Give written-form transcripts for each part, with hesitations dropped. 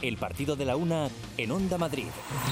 El partido de la una en Onda Madrid.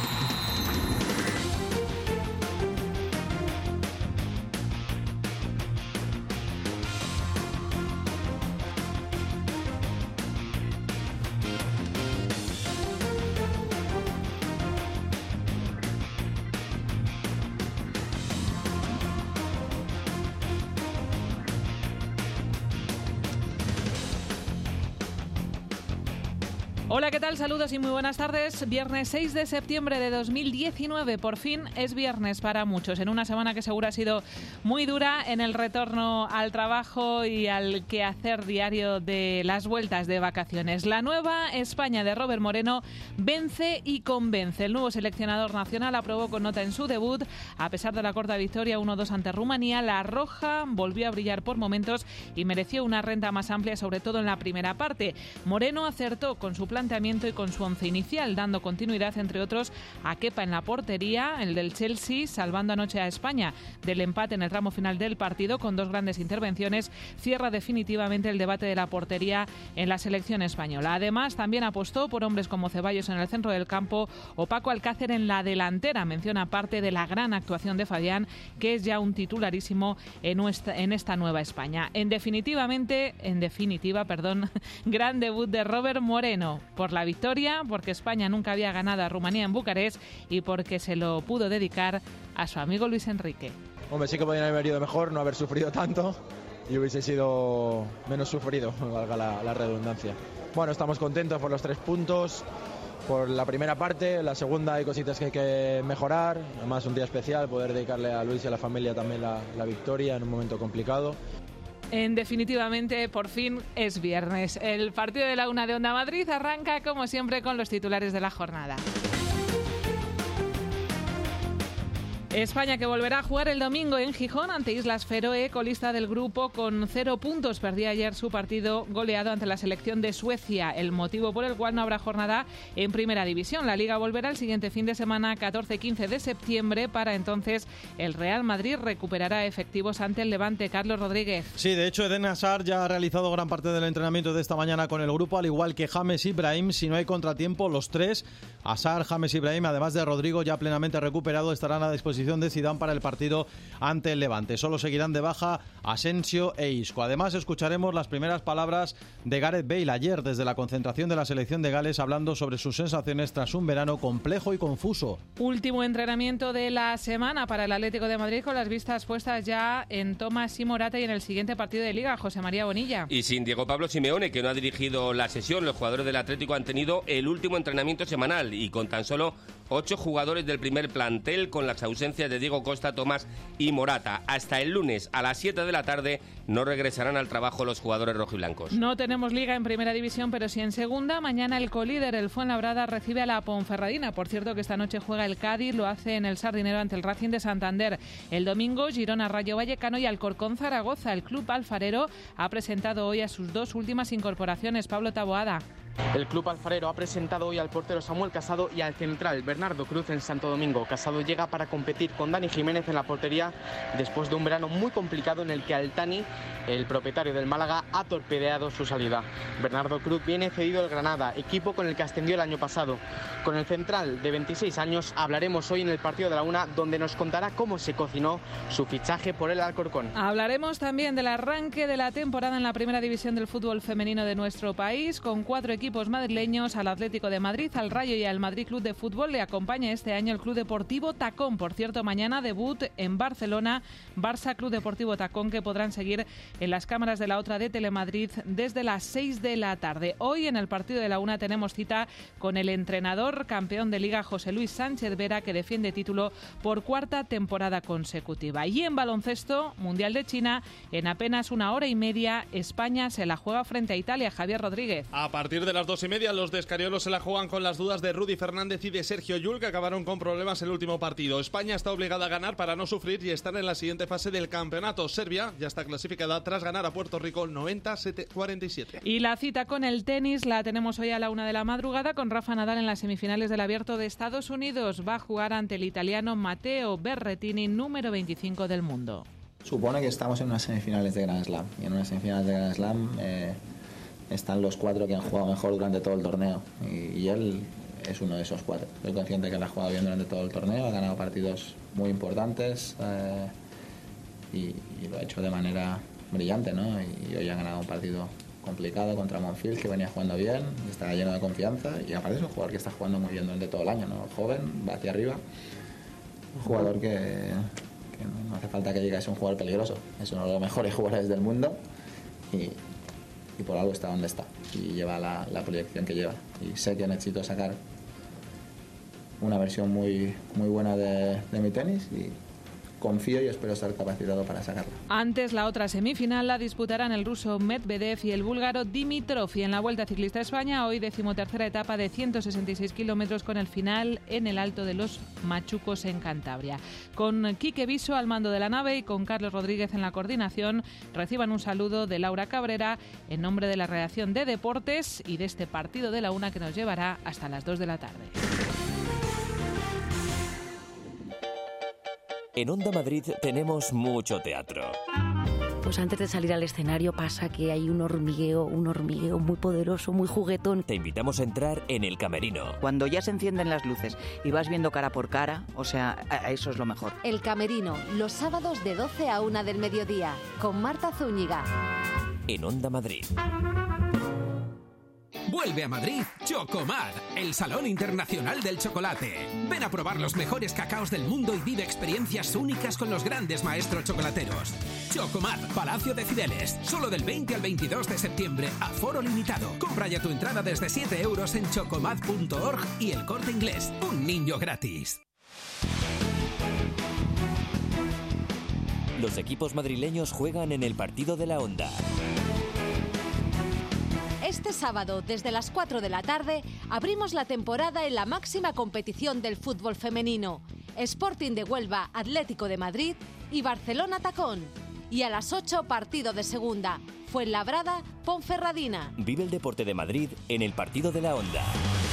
Hola, ¿qué tal? Saludos y muy buenas tardes. Viernes 6 de septiembre de 2019. Por fin es viernes para muchos. En una semana que seguro ha sido muy dura en el retorno al trabajo y al quehacer diario de las vueltas de vacaciones. La nueva España de Robert Moreno vence y convence. El nuevo seleccionador nacional aprobó con nota en su debut. A pesar de la corta victoria 1-2 ante Rumanía, la roja volvió a brillar por momentos y mereció una renta más amplia, sobre todo en la primera parte. Moreno acertó con su planteamiento y con su once inicial, dando continuidad, entre otros, a Kepa en la portería, el del Chelsea, salvando anoche a España del empate en el tramo final del partido con dos grandes intervenciones, cierra definitivamente el debate de la portería en la selección española. Además, también apostó por hombres como Ceballos en el centro del campo o Paco Alcácer en la delantera. Menciona parte de la gran actuación de Fabián, que es ya un titularísimo en esta nueva España. En definitiva, gran debut de Robert Moreno. Por la victoria, porque España nunca había ganado a Rumanía en Bucarest y porque se lo pudo dedicar a su amigo Luis Enrique. Hombre, sí que podrían haber ido mejor, no haber sufrido tanto y hubiese sido menos sufrido, valga la redundancia. Bueno, estamos contentos por los 3 puntos, por la primera parte. La segunda hay cositas que hay que mejorar, además un día especial, poder dedicarle a Luis y a la familia también la victoria en un momento complicado. Definitivamente, por fin es viernes. El partido de la una de Onda Madrid arranca, como siempre, con los titulares de la jornada. España, que volverá a jugar el domingo en Gijón ante Islas Feroe, colista del grupo con 0 puntos. Perdía ayer su partido goleado ante la selección de Suecia, el motivo por el cual no habrá jornada en Primera División. La Liga volverá el siguiente fin de semana, 14-15 de septiembre. Para entonces, el Real Madrid recuperará efectivos ante el Levante. Carlos Rodríguez. Sí, de hecho, Eden Hazard ya ha realizado gran parte del entrenamiento de esta mañana con el grupo, al igual que James y Brahim. Si no hay contratiempo, los tres, Hazard, James y Brahim, además de Rodrigo, ya plenamente recuperado, estarán a disposición de Zidane para el partido ante el Levante. Solo seguirán de baja Asensio e Isco. Además, escucharemos las primeras palabras de Gareth Bale ayer desde la concentración de la selección de Gales, hablando sobre sus sensaciones tras un verano complejo y confuso. Último entrenamiento de la semana para el Atlético de Madrid, con las vistas puestas ya en Tomás y Morata y en el siguiente partido de Liga. José María Bonilla. Y sin Diego Pablo Simeone, que no ha dirigido la sesión, los jugadores del Atlético han tenido el último entrenamiento semanal y con tan solo 8 jugadores del primer plantel, con las ausencias de Diego Costa, Tomás y Morata. Hasta el lunes a las 7 de la tarde no regresarán al trabajo los jugadores rojiblancos. No tenemos Liga en Primera División, pero sí en Segunda. Mañana el colíder, el Fuenlabrada, recibe a la Ponferradina. Por cierto, que esta noche juega el Cádiz, lo hace en el Sardinero ante el Racing de Santander. El domingo, Girona, Rayo Vallecano y Alcorcón, Zaragoza. El club alfarero ha presentado hoy a sus 2 últimas incorporaciones. Pablo Taboada. El club alfarero ha presentado hoy al portero Samuel Casado y al central Bernardo Cruz en Santo Domingo. Casado llega para competir con Dani Jiménez en la portería después de un verano muy complicado en el que Altani, el propietario del Málaga, ha torpedeado su salida. Bernardo Cruz viene cedido al Granada, equipo con el que ascendió el año pasado. Con el central de 26 años hablaremos hoy en el partido de la una, donde nos contará cómo se cocinó su fichaje por el Alcorcón. Hablaremos también del arranque de la temporada en la Primera División del fútbol femenino de nuestro país, con 4 equipos madrileños: al Atlético de Madrid, al Rayo y al Madrid Club de Fútbol. Le acompaña este año el Club Deportivo Tacón. Por cierto, mañana debut en Barcelona, Barça Club Deportivo Tacón, que podrán seguir en las cámaras de la otra de Telemadrid desde las 6 de la tarde. Hoy en el partido de la una tenemos cita con el entrenador campeón de Liga, José Luis Sánchez Vera, que defiende título por 4ª temporada consecutiva. Y en baloncesto, Mundial de China, en apenas 1 hora y media, España se la juega frente a Italia. Javier Rodríguez. A partir de las 2:30, los de Escariolo se la juegan con las dudas de Rudy Fernández y de Sergio Llull, que acabaron con problemas en el último partido. España está obligada a ganar para no sufrir y estar en la siguiente fase del campeonato. Serbia ya está clasificada tras ganar a Puerto Rico 90-47. Y la cita con el tenis la tenemos hoy a la 1 de la madrugada, con Rafa Nadal en las semifinales del Abierto de Estados Unidos. Va a jugar ante el italiano Matteo Berrettini, número 25 del mundo. Supone que estamos en unas semifinales de Grand Slam, y en unas semifinales de Grand Slam están los 4 que han jugado mejor durante todo el torneo y él es uno de esos 4. Soy consciente que él ha jugado bien durante todo el torneo, ha ganado partidos muy importantes y lo ha hecho de manera brillante, ¿no? Y hoy ha ganado un partido complicado contra Monfils, que venía jugando bien y está lleno de confianza, y aparte es un jugador que está jugando muy bien durante todo el año, ¿no? Joven, va hacia arriba, un jugador que no hace falta que diga que es un jugador peligroso, es uno de los mejores jugadores del mundo y por algo está donde está y lleva la proyección que lleva, y sé que necesito sacar una versión muy buena de mi tenis y confío y espero estar capacitado para sacarla. Antes, la otra semifinal la disputarán el ruso Medvedev y el búlgaro Dimitrov. Y en la Vuelta Ciclista a España, hoy 13ª etapa de 166 kilómetros con el final en el Alto de los Machucos en Cantabria. Con Quique Viso al mando de la nave y con Carlos Rodríguez en la coordinación, reciban un saludo de Laura Cabrera en nombre de la redacción de Deportes y de este partido de la 1 que nos llevará hasta las 2 de la tarde. En Onda Madrid tenemos mucho teatro. Pues antes de salir al escenario pasa que hay un hormigueo muy poderoso, muy juguetón. Te invitamos a entrar en el camerino. Cuando ya se encienden las luces y vas viendo cara por cara, o sea, eso es lo mejor. El camerino, los sábados de 12 a 1 del mediodía, con Marta Zúñiga. En Onda Madrid. Vuelve a Madrid Chocomad, el Salón Internacional del Chocolate. Ven a probar los mejores cacaos del mundo y vive experiencias únicas con los grandes maestros chocolateros. Chocomad, Palacio de Cibeles, solo del 20 al 22 de septiembre, aforo limitado. Compra ya tu entrada desde 7 euros en chocomad.org y El Corte Inglés, un niño gratis. Los equipos madrileños juegan en el partido de la Onda. Este sábado, desde las 4 de la tarde, abrimos la temporada en la máxima competición del fútbol femenino. Sporting de Huelva, Atlético de Madrid y Barcelona Tacón. Y a las 8, partido de segunda. Fuenlabrada, Ponferradina. Vive el deporte de Madrid en el partido de la Onda.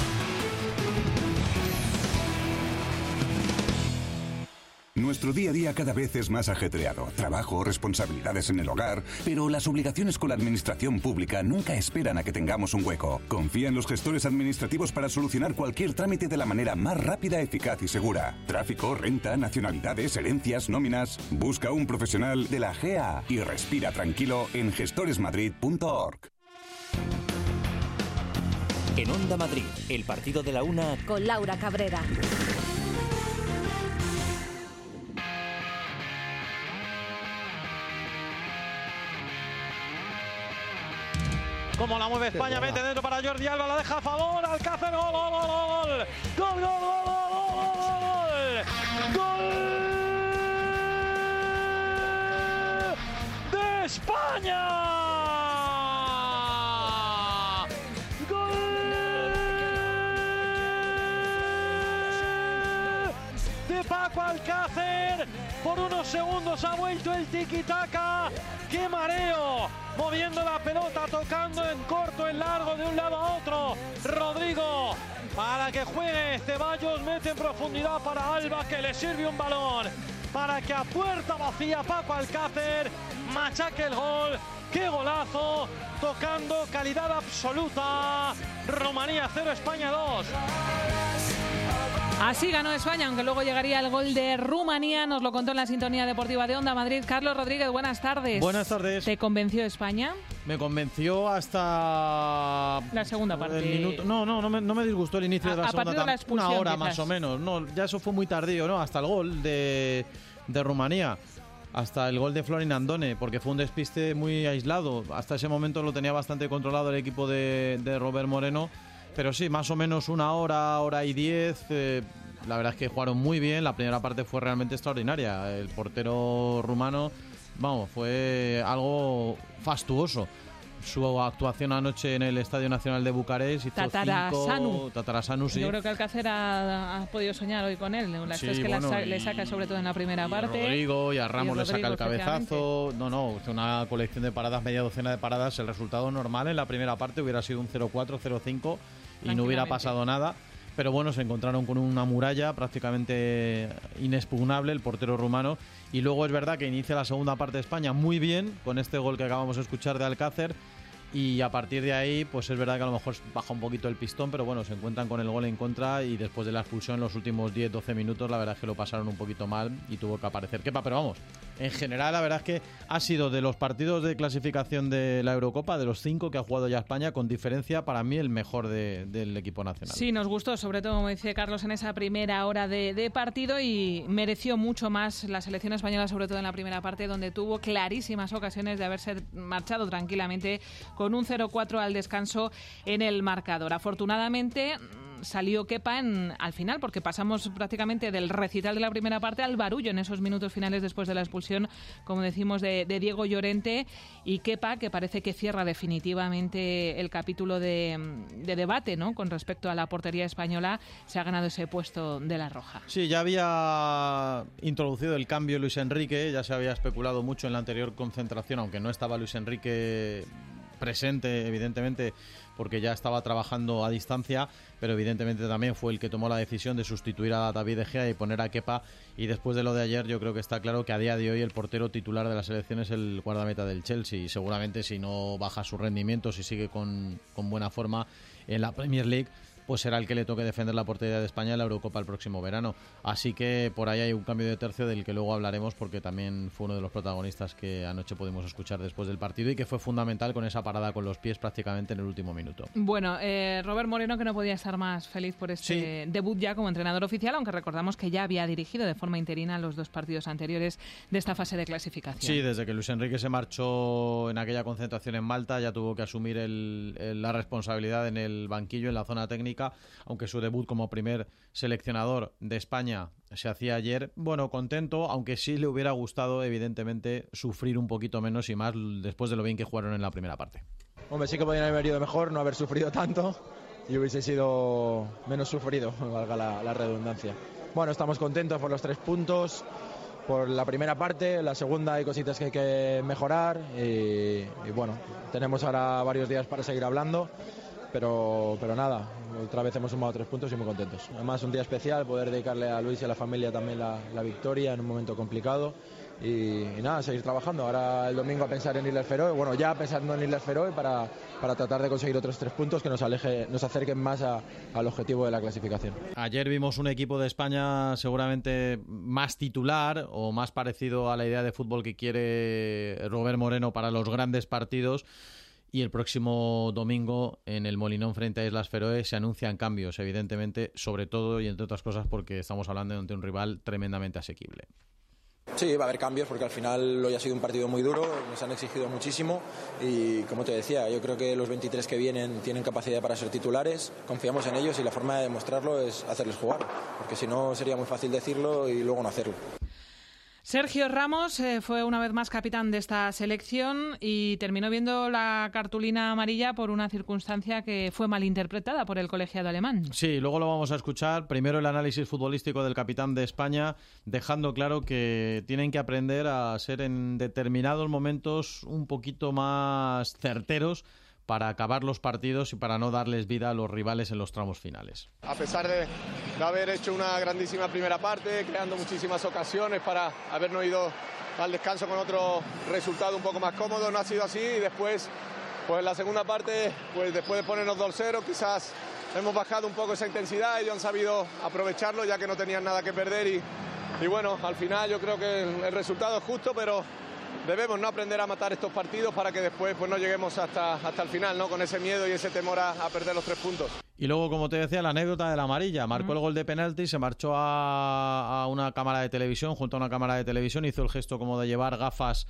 Nuestro día a día cada vez es más ajetreado. Trabajo, responsabilidades en el hogar, pero las obligaciones con la administración pública nunca esperan a que tengamos un hueco. Confía en los gestores administrativos para solucionar cualquier trámite de la manera más rápida, eficaz y segura. Tráfico, renta, nacionalidades, herencias, nóminas. Busca un profesional de la GA y respira tranquilo en gestoresmadrid.org. En Onda Madrid, el partido de la 1 con Laura Cabrera. Como la mueve España, mete dentro para Jordi Alba, la deja a favor, Alcácer, gol, gol, gol, gol, gol, gol, gol, gol de España, gol de Paco Alcácer, por unos segundos ha vuelto el tiki-taka, qué mareo, moviendo la pelota, tocando en corto, en largo, de un lado a otro. Rodrigo, para que juegue Ceballos, mete en profundidad para Alba, que le sirve un balón, para que a puerta vacía Paco Alcácer machaque el gol. ¡Qué golazo! Tocando, calidad absoluta. Rumanía 0, España 2. Así ganó España, aunque luego llegaría el gol de Rumanía. Nos lo contó en la sintonía deportiva de Onda Madrid. Carlos Rodríguez, buenas tardes. Buenas tardes. ¿Te convenció España? Me convenció hasta la segunda parte. El minuto. No me disgustó el inicio de la segunda parte. Una hora quizás, más o menos. No, ya eso fue muy tardío, ¿no? Hasta el gol de Rumanía. Hasta el gol de Florin Andone, porque fue un despiste muy aislado. Hasta ese momento lo tenía bastante controlado el equipo de Robert Moreno. Pero sí, más o menos una hora y 10. La verdad es que jugaron muy bien. La primera parte fue realmente extraordinaria. El portero rumano, fue algo fastuoso. Su actuación anoche en el Estadio Nacional de Bucarest hizo Tatarasanu, sí. Yo creo que Alcácer ha podido soñar hoy con él. Las tres que le saca sobre todo en la primera parte. Rodrigo y a Ramos le saca el cabezazo. Una colección de paradas, media docena de paradas. El resultado normal en la primera parte hubiera sido un 0-4, 0-5 y no hubiera pasado nada. Pero bueno, se encontraron con una muralla prácticamente inexpugnable, el portero rumano. Y luego es verdad que inicia la segunda parte de España muy bien, con este gol que acabamos de escuchar de Alcácer. Y a partir de ahí, pues es verdad que a lo mejor baja un poquito el pistón, pero bueno, se encuentran con el gol en contra y después de la expulsión en los últimos 10-12 minutos, la verdad es que lo pasaron un poquito mal y tuvo que aparecer Kepa. Pero vamos, en general la verdad es que ha sido de los partidos de clasificación de la Eurocopa, de los 5 que ha jugado ya España, con diferencia para mí el mejor del equipo nacional. Sí, nos gustó, sobre todo, como dice Carlos, en esa primera hora de partido, y mereció mucho más la selección española, sobre todo en la primera parte, donde tuvo clarísimas ocasiones de haberse marchado tranquilamente con un 0-4 al descanso en el marcador. Afortunadamente salió Kepa al final, porque pasamos prácticamente del recital de la primera parte al barullo en esos minutos finales después de la expulsión, como decimos, de Diego Llorente, y Kepa, que parece que cierra definitivamente el capítulo de debate, ¿no?, con respecto a la portería española, se ha ganado ese puesto de la Roja. Sí, ya había introducido el cambio Luis Enrique, ya se había especulado mucho en la anterior concentración, aunque no estaba Luis Enrique presente, evidentemente, porque ya estaba trabajando a distancia, pero evidentemente también fue el que tomó la decisión de sustituir a David De Gea y poner a Kepa, y después de lo de ayer yo creo que está claro que a día de hoy el portero titular de la selección es el guardameta del Chelsea, y seguramente si no baja su rendimiento, si sigue con buena forma en la Premier League, pues será el que le toque defender la portería de España en la Eurocopa el próximo verano. Así que por ahí hay un cambio de tercio del que luego hablaremos, porque también fue uno de los protagonistas que anoche pudimos escuchar después del partido y que fue fundamental con esa parada con los pies prácticamente en el último minuto. Bueno, Robert Moreno, que no podía estar más feliz por este debut ya como entrenador oficial, aunque recordamos que ya había dirigido de forma interina los 2 partidos anteriores de esta fase de clasificación. Sí, desde que Luis Enrique se marchó en aquella concentración en Malta ya tuvo que asumir la responsabilidad en el banquillo, en la zona técnica, aunque su debut como primer seleccionador de España se hacía ayer. Bueno, contento, aunque sí le hubiera gustado, evidentemente, sufrir un poquito menos y más después de lo bien que jugaron en la primera parte. Hombre, sí que podrían haber ido mejor, no haber sufrido tanto y hubiese sido menos sufrido, valga la redundancia. Bueno, estamos contentos por los 3 puntos, por la primera parte. La segunda hay cositas que hay que mejorar y bueno, tenemos ahora varios días para seguir hablando. Pero nada, otra vez hemos sumado 3 puntos y muy contentos. Además, un día especial, poder dedicarle a Luis y a la familia también la victoria en un momento complicado. Y nada, seguir trabajando. Ahora el domingo a pensar en Islas Feroe, bueno, ya pensando en Islas Feroe para tratar de conseguir otros 3 puntos que nos acerquen más al objetivo de la clasificación. Ayer vimos un equipo de España seguramente más titular o más parecido a la idea de fútbol que quiere Robert Moreno para los grandes partidos. Y el próximo domingo en el Molinón frente a Islas Feroe se anuncian cambios, evidentemente, sobre todo y entre otras cosas porque estamos hablando de un rival tremendamente asequible. Sí, va a haber cambios porque al final hoy ha sido un partido muy duro, nos han exigido muchísimo y como te decía, yo creo que los 23 que vienen tienen capacidad para ser titulares, confiamos en ellos y la forma de demostrarlo es hacerles jugar, porque si no sería muy fácil decirlo y luego no hacerlo. Sergio Ramos fue una vez más capitán de esta selección y terminó viendo la cartulina amarilla por una circunstancia que fue malinterpretada por el colegiado alemán. Sí, luego lo vamos a escuchar. Primero el análisis futbolístico del capitán de España, dejando claro que tienen que aprender a ser en determinados momentos un poquito más certeros para acabar los partidos y para no darles vida a los rivales en los tramos finales. A pesar de haber hecho una grandísima primera parte, creando muchísimas ocasiones para habernos ido al descanso con otro resultado un poco más cómodo, no ha sido así y después, pues en la segunda parte, pues después de ponernos 2-0, quizás hemos bajado un poco esa intensidad, ellos han sabido aprovecharlo ya que no tenían nada que perder y bueno, al final yo creo que el resultado es justo, pero debemos no aprender a matar estos partidos para que después pues no lleguemos hasta el final, ¿no? Con ese miedo y ese temor a perder los 3 puntos. Y luego, como te decía, la anécdota de la amarilla. Marcó el gol de penalti, se marchó a una cámara de televisión, junto a una cámara de televisión, hizo el gesto como de llevar gafas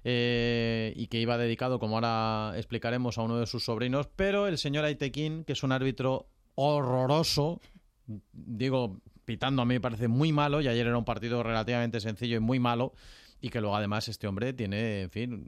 y que iba dedicado, como ahora explicaremos, a uno de sus sobrinos, pero el señor Aitekin, que es un árbitro horroroso, digo, pitando a mí me parece muy malo, y ayer era un partido relativamente sencillo y muy malo, y que luego además este hombre tiene, en fin,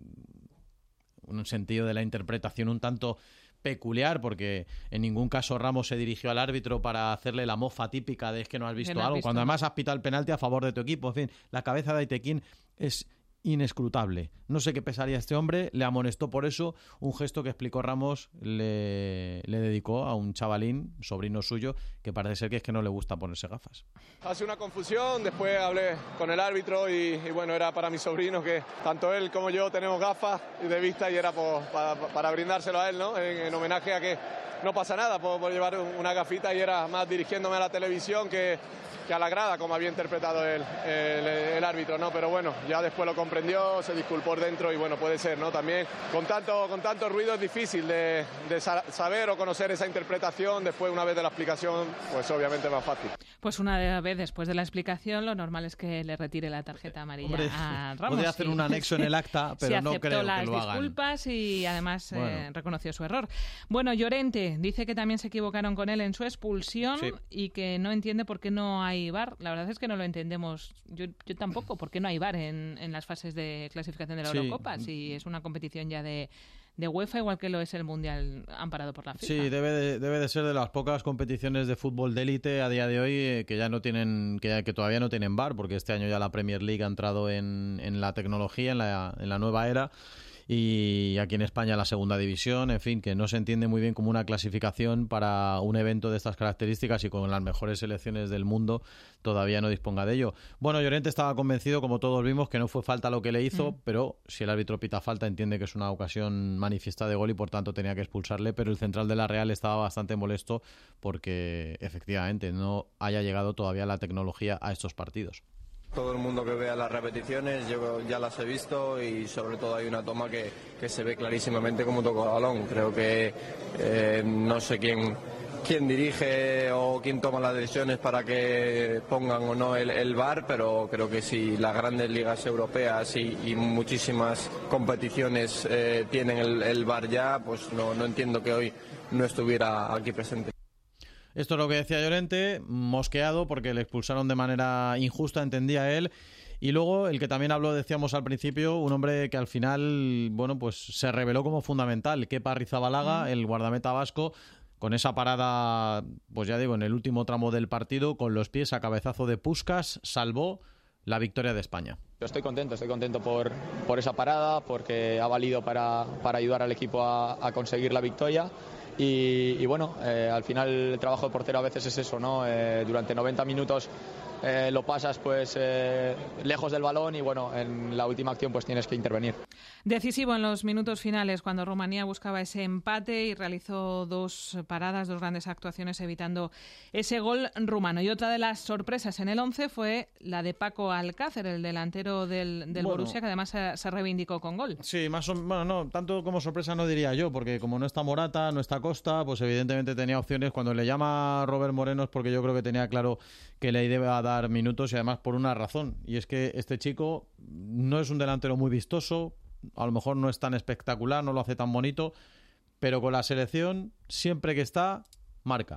un sentido de la interpretación un tanto peculiar, porque en ningún caso Ramos se dirigió al árbitro para hacerle la mofa típica de es que no has visto algo, cuando además has pitado el penalti a favor de tu equipo. En fin, la cabeza de Aitekin es inescrutable. No sé qué pesaría este hombre, le amonestó por eso, un gesto que explicó Ramos le dedicó a un chavalín, sobrino suyo, que parece ser que es que no le gusta ponerse gafas. Hace una confusión, después hablé con el árbitro y bueno, era para mi sobrino, que tanto él como yo tenemos gafas de vista y era para brindárselo a él, ¿no? En homenaje a que no pasa nada por llevar una gafita, y era más dirigiéndome a la televisión que a la grada, como había interpretado el árbitro, ¿no? Pero bueno, ya después lo comprendió, se disculpó dentro y bueno, puede ser, ¿no? También con tanto ruido es difícil de saber o conocer esa interpretación. Después, una vez de la explicación, pues obviamente es más fácil. Pues una vez después de la explicación, lo normal es que le retire la tarjeta amarilla a Ramos. Podría hacer un anexo en el acta, pero no creo que lo hagan. Aceptó las disculpas y además reconoció su error. Bueno, Llorente dice que también se equivocaron con él en su expulsión y que no entiende por qué no hay VAR. La verdad es que no lo entendemos. Yo tampoco. ¿Por qué no hay VAR en las fases de clasificación de la Eurocopa? Si es una competición ya de UEFA, igual que lo es el Mundial amparado por la FIFA. Sí, debe de ser de las pocas competiciones de fútbol de élite a día de hoy que ya no tienen, que todavía no tienen VAR, porque este año ya la Premier League ha entrado en la tecnología, en la nueva era. Y aquí en España la segunda división, en fin, que no se entiende muy bien como una clasificación para un evento de estas características y con las mejores selecciones del mundo todavía no disponga de ello. Bueno, Llorente estaba convencido, como todos vimos, que no fue falta lo que le hizo, pero si el árbitro pita falta entiende que es una ocasión manifiesta de gol y por tanto tenía que expulsarle, pero el central de la Real estaba bastante molesto porque efectivamente no haya llegado todavía la tecnología a estos partidos. Todo el mundo que vea las repeticiones, yo ya las he visto y sobre todo hay una toma que se ve clarísimamente cómo tocó el balón. Creo que no sé quién dirige o quién toma las decisiones para que pongan o no el VAR, pero creo que si las grandes ligas europeas y muchísimas competiciones tienen el VAR ya, pues no entiendo que hoy no estuviera aquí presente. Esto es lo que decía Llorente, mosqueado porque le expulsaron de manera injusta, entendía él. Y luego el que también habló, decíamos al principio, un hombre que al final, bueno, pues se reveló como fundamental, Kepa Arrizabalaga, el guardameta vasco, con esa parada, pues ya digo, en el último tramo del partido, con los pies a cabezazo de Puskás, salvó la victoria de España. Estoy contento por esa parada, porque ha valido para ayudar al equipo a conseguir la victoria. Y bueno, al final el trabajo de portero a veces es eso, ¿no? Durante 90 minutos lo pasas pues lejos del balón y bueno, en la última acción pues tienes que intervenir. Decisivo en los minutos finales cuando Rumanía buscaba ese empate y realizó dos paradas, dos grandes actuaciones evitando ese gol rumano. Y otra de las sorpresas en el 11 fue la de Paco Alcácer, el delantero del Borussia, que además se reivindicó con gol. Sí, no, tanto como sorpresa no diría yo, porque como no está Morata, no está Costa, pues evidentemente tenía opciones. Cuando le llama Robert Moreno es porque yo creo que tenía claro que le iba a dar minutos y además por una razón, y es que este chico no es un delantero muy vistoso, a lo mejor no es tan espectacular, no lo hace tan bonito, pero con la selección siempre que está, marca.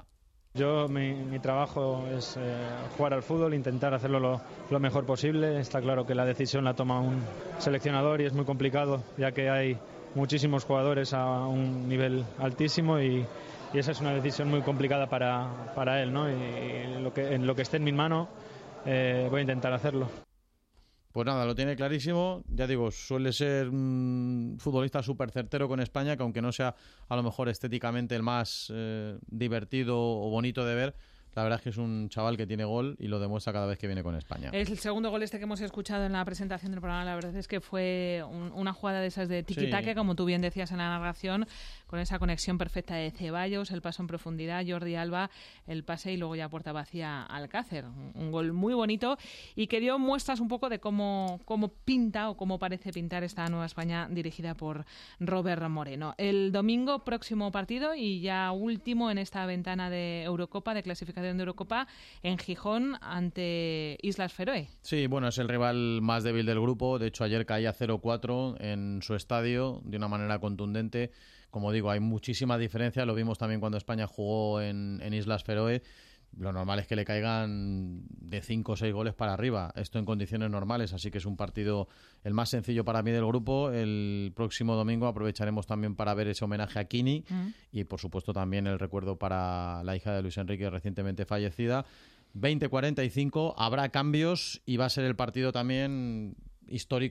Mi trabajo es jugar al fútbol, intentar hacerlo lo mejor posible. Está claro que la decisión la toma un seleccionador y es muy complicado, ya que hay muchísimos jugadores a un nivel altísimo y esa es una decisión muy complicada para él, ¿no? Y en lo que esté en mi mano voy a intentar hacerlo. Pues nada, lo tiene clarísimo. Ya digo, suele ser un futbolista súper certero con España, que aunque no sea a lo mejor estéticamente el más divertido o bonito de ver, la verdad es que es un chaval que tiene gol y lo demuestra cada vez que viene con España. Es el segundo gol que hemos escuchado en la presentación del programa. La verdad es que fue una jugada de esas de tiki-taka, como tú bien decías en la narración, con esa conexión perfecta de Ceballos, el paso en profundidad, Jordi Alba, el pase y luego ya puerta vacía Alcácer. Un gol muy bonito y que dio muestras un poco de cómo pinta o cómo parece pintar esta nueva España dirigida por Robert Moreno. El domingo, próximo partido y ya último en esta ventana de Eurocopa, de clasificación de Eurocopa, en Gijón ante Islas Feroe. Sí, bueno, es el rival más débil del grupo. De hecho, ayer caía 0-4 en su estadio de una manera contundente. Como digo, hay muchísima diferencia. Lo vimos también cuando España jugó en Islas Feroe. Lo normal es que le caigan de 5 o 6 goles para arriba. Esto en condiciones normales, así que es un partido el más sencillo para mí del grupo. El próximo domingo aprovecharemos también para ver ese homenaje a Kini y, por supuesto, también el recuerdo para la hija de Luis Enrique recientemente fallecida. 20:45, habrá cambios y va a ser el partido también histórico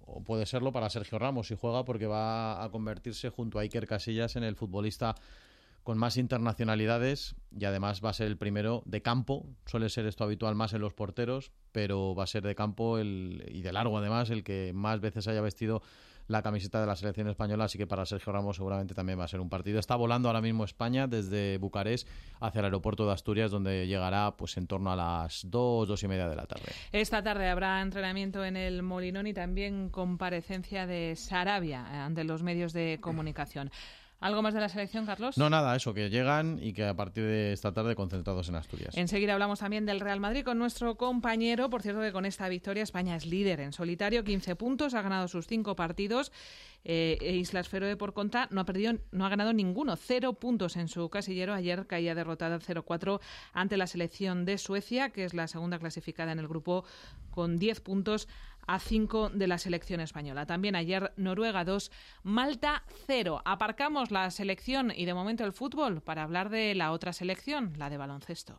o puede serlo para Sergio Ramos si juega, porque va a convertirse junto a Iker Casillas en el futbolista con más internacionalidades y además va a ser el primero de campo. Suele ser esto habitual más en los porteros, pero va a ser de campo y de largo además el que más veces haya vestido la camiseta de la selección española, así que para Sergio Ramos seguramente también va a ser un partido. Está volando ahora mismo España desde Bucarest hacia el aeropuerto de Asturias, donde llegará pues en torno a las 2:30 de la tarde. Esta tarde habrá entrenamiento en el Molinón y también comparecencia de Sarabia ante los medios de comunicación. ¿Algo más de la selección, Carlos? No, nada, eso, que llegan y que a partir de esta tarde concentrados en Asturias. Enseguida hablamos también del Real Madrid con nuestro compañero. Por cierto, que con esta victoria España es líder en solitario, 15 puntos, ha ganado sus 5 partidos. Islas Feroe, por contra, no ha ganado ninguno, 0 puntos en su casillero. Ayer caía derrotada 0-4 ante la selección de Suecia, que es la segunda clasificada en el grupo con 10 puntos a 5 de la selección española. También ayer Noruega 2, Malta 0. Aparcamos la selección y de momento el fútbol para hablar de la otra selección, la de baloncesto.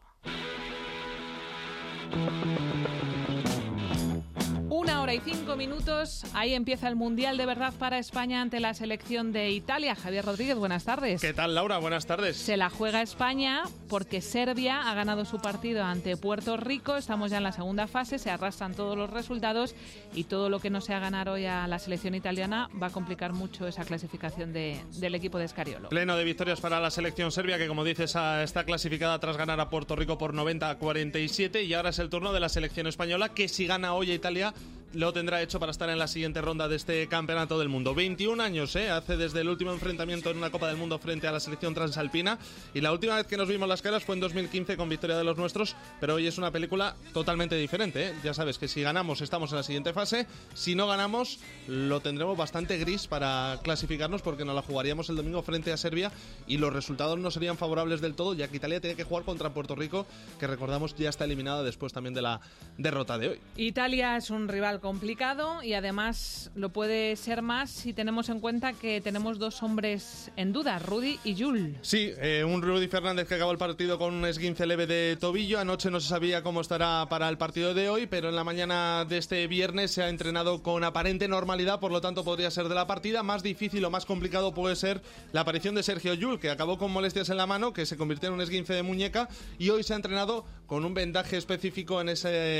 1:05, ahí empieza el Mundial de verdad para España ante la selección de Italia. Javier Rodríguez, buenas tardes. ¿Qué tal, Laura? Buenas tardes. Se la juega España porque Serbia ha ganado su partido ante Puerto Rico. Estamos ya en la segunda fase, se arrastran todos los resultados y todo lo que no sea ganar hoy a la selección italiana va a complicar mucho esa clasificación del equipo de Scariolo. Pleno de victorias para la selección serbia, que como dices está clasificada tras ganar a Puerto Rico por 90-47, y ahora es el turno de la selección española, que si gana hoy a Italia lo tendrá hecho para estar en la siguiente ronda de este campeonato del mundo. 21 años hace desde el último enfrentamiento en una Copa del Mundo frente a la selección transalpina, y la última vez que nos vimos las caras fue en 2015 con victoria de los nuestros, pero hoy es una película totalmente diferente. Ya sabes que si ganamos estamos en la siguiente fase, si no ganamos lo tendremos bastante gris para clasificarnos, porque nos la jugaríamos el domingo frente a Serbia y los resultados no serían favorables del todo, ya que Italia tiene que jugar contra Puerto Rico, que recordamos ya está eliminada después también de la derrota de hoy. Italia es un rival complicado y además lo puede ser más si tenemos en cuenta que tenemos 2 hombres en duda, Rudy y Jul. Sí, un Rudy Fernández que acabó el partido con un esguince leve de tobillo. Anoche no se sabía cómo estará para el partido de hoy, pero en la mañana de este viernes se ha entrenado con aparente normalidad, por lo tanto podría ser de la partida. Más difícil o más complicado puede ser la aparición de Sergio Llull, que acabó con molestias en la mano, que se convirtió en un esguince de muñeca, y hoy se ha entrenado con un vendaje específico en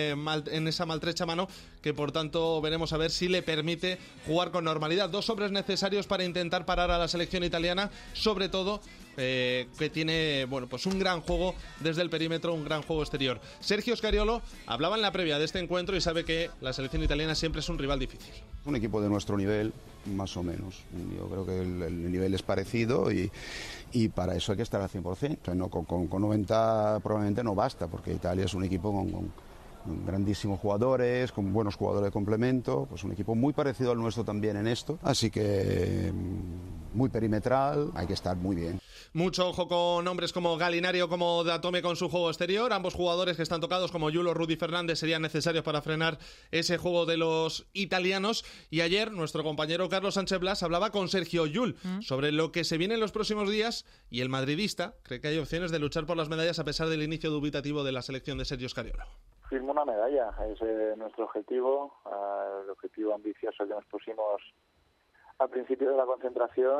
esa maltrecha mano, que por tanto veremos a ver si le permite jugar con normalidad. 2 hombres necesarios para intentar parar a la selección italiana, sobre todo que tiene pues un gran juego desde el perímetro, un gran juego exterior. Sergio Scariolo hablaba en la previa de este encuentro y sabe que la selección italiana siempre es un rival difícil. Un equipo de nuestro nivel, más o menos. Yo creo que el nivel es parecido y para eso hay que estar al 100%. O sea, no, con 90 probablemente no basta, porque Italia es un equipo con grandísimos jugadores, con buenos jugadores de complemento, pues un equipo muy parecido al nuestro también en esto, así que muy perimetral, hay que estar muy bien. Mucho ojo con hombres como Gallinari o como Datome con su juego exterior. Ambos jugadores que están tocados, como Jul o Rudy Fernández, serían necesarios para frenar ese juego de los italianos. Y ayer nuestro compañero Carlos Sánchez Blas hablaba con Sergio Llull sobre lo que se viene en los próximos días, y el madridista cree que hay opciones de luchar por las medallas a pesar del inicio dubitativo de la selección de Sergio Scariolo. Firmo una medalla, es nuestro objetivo, el objetivo ambicioso que nos pusimos al principio de la concentración,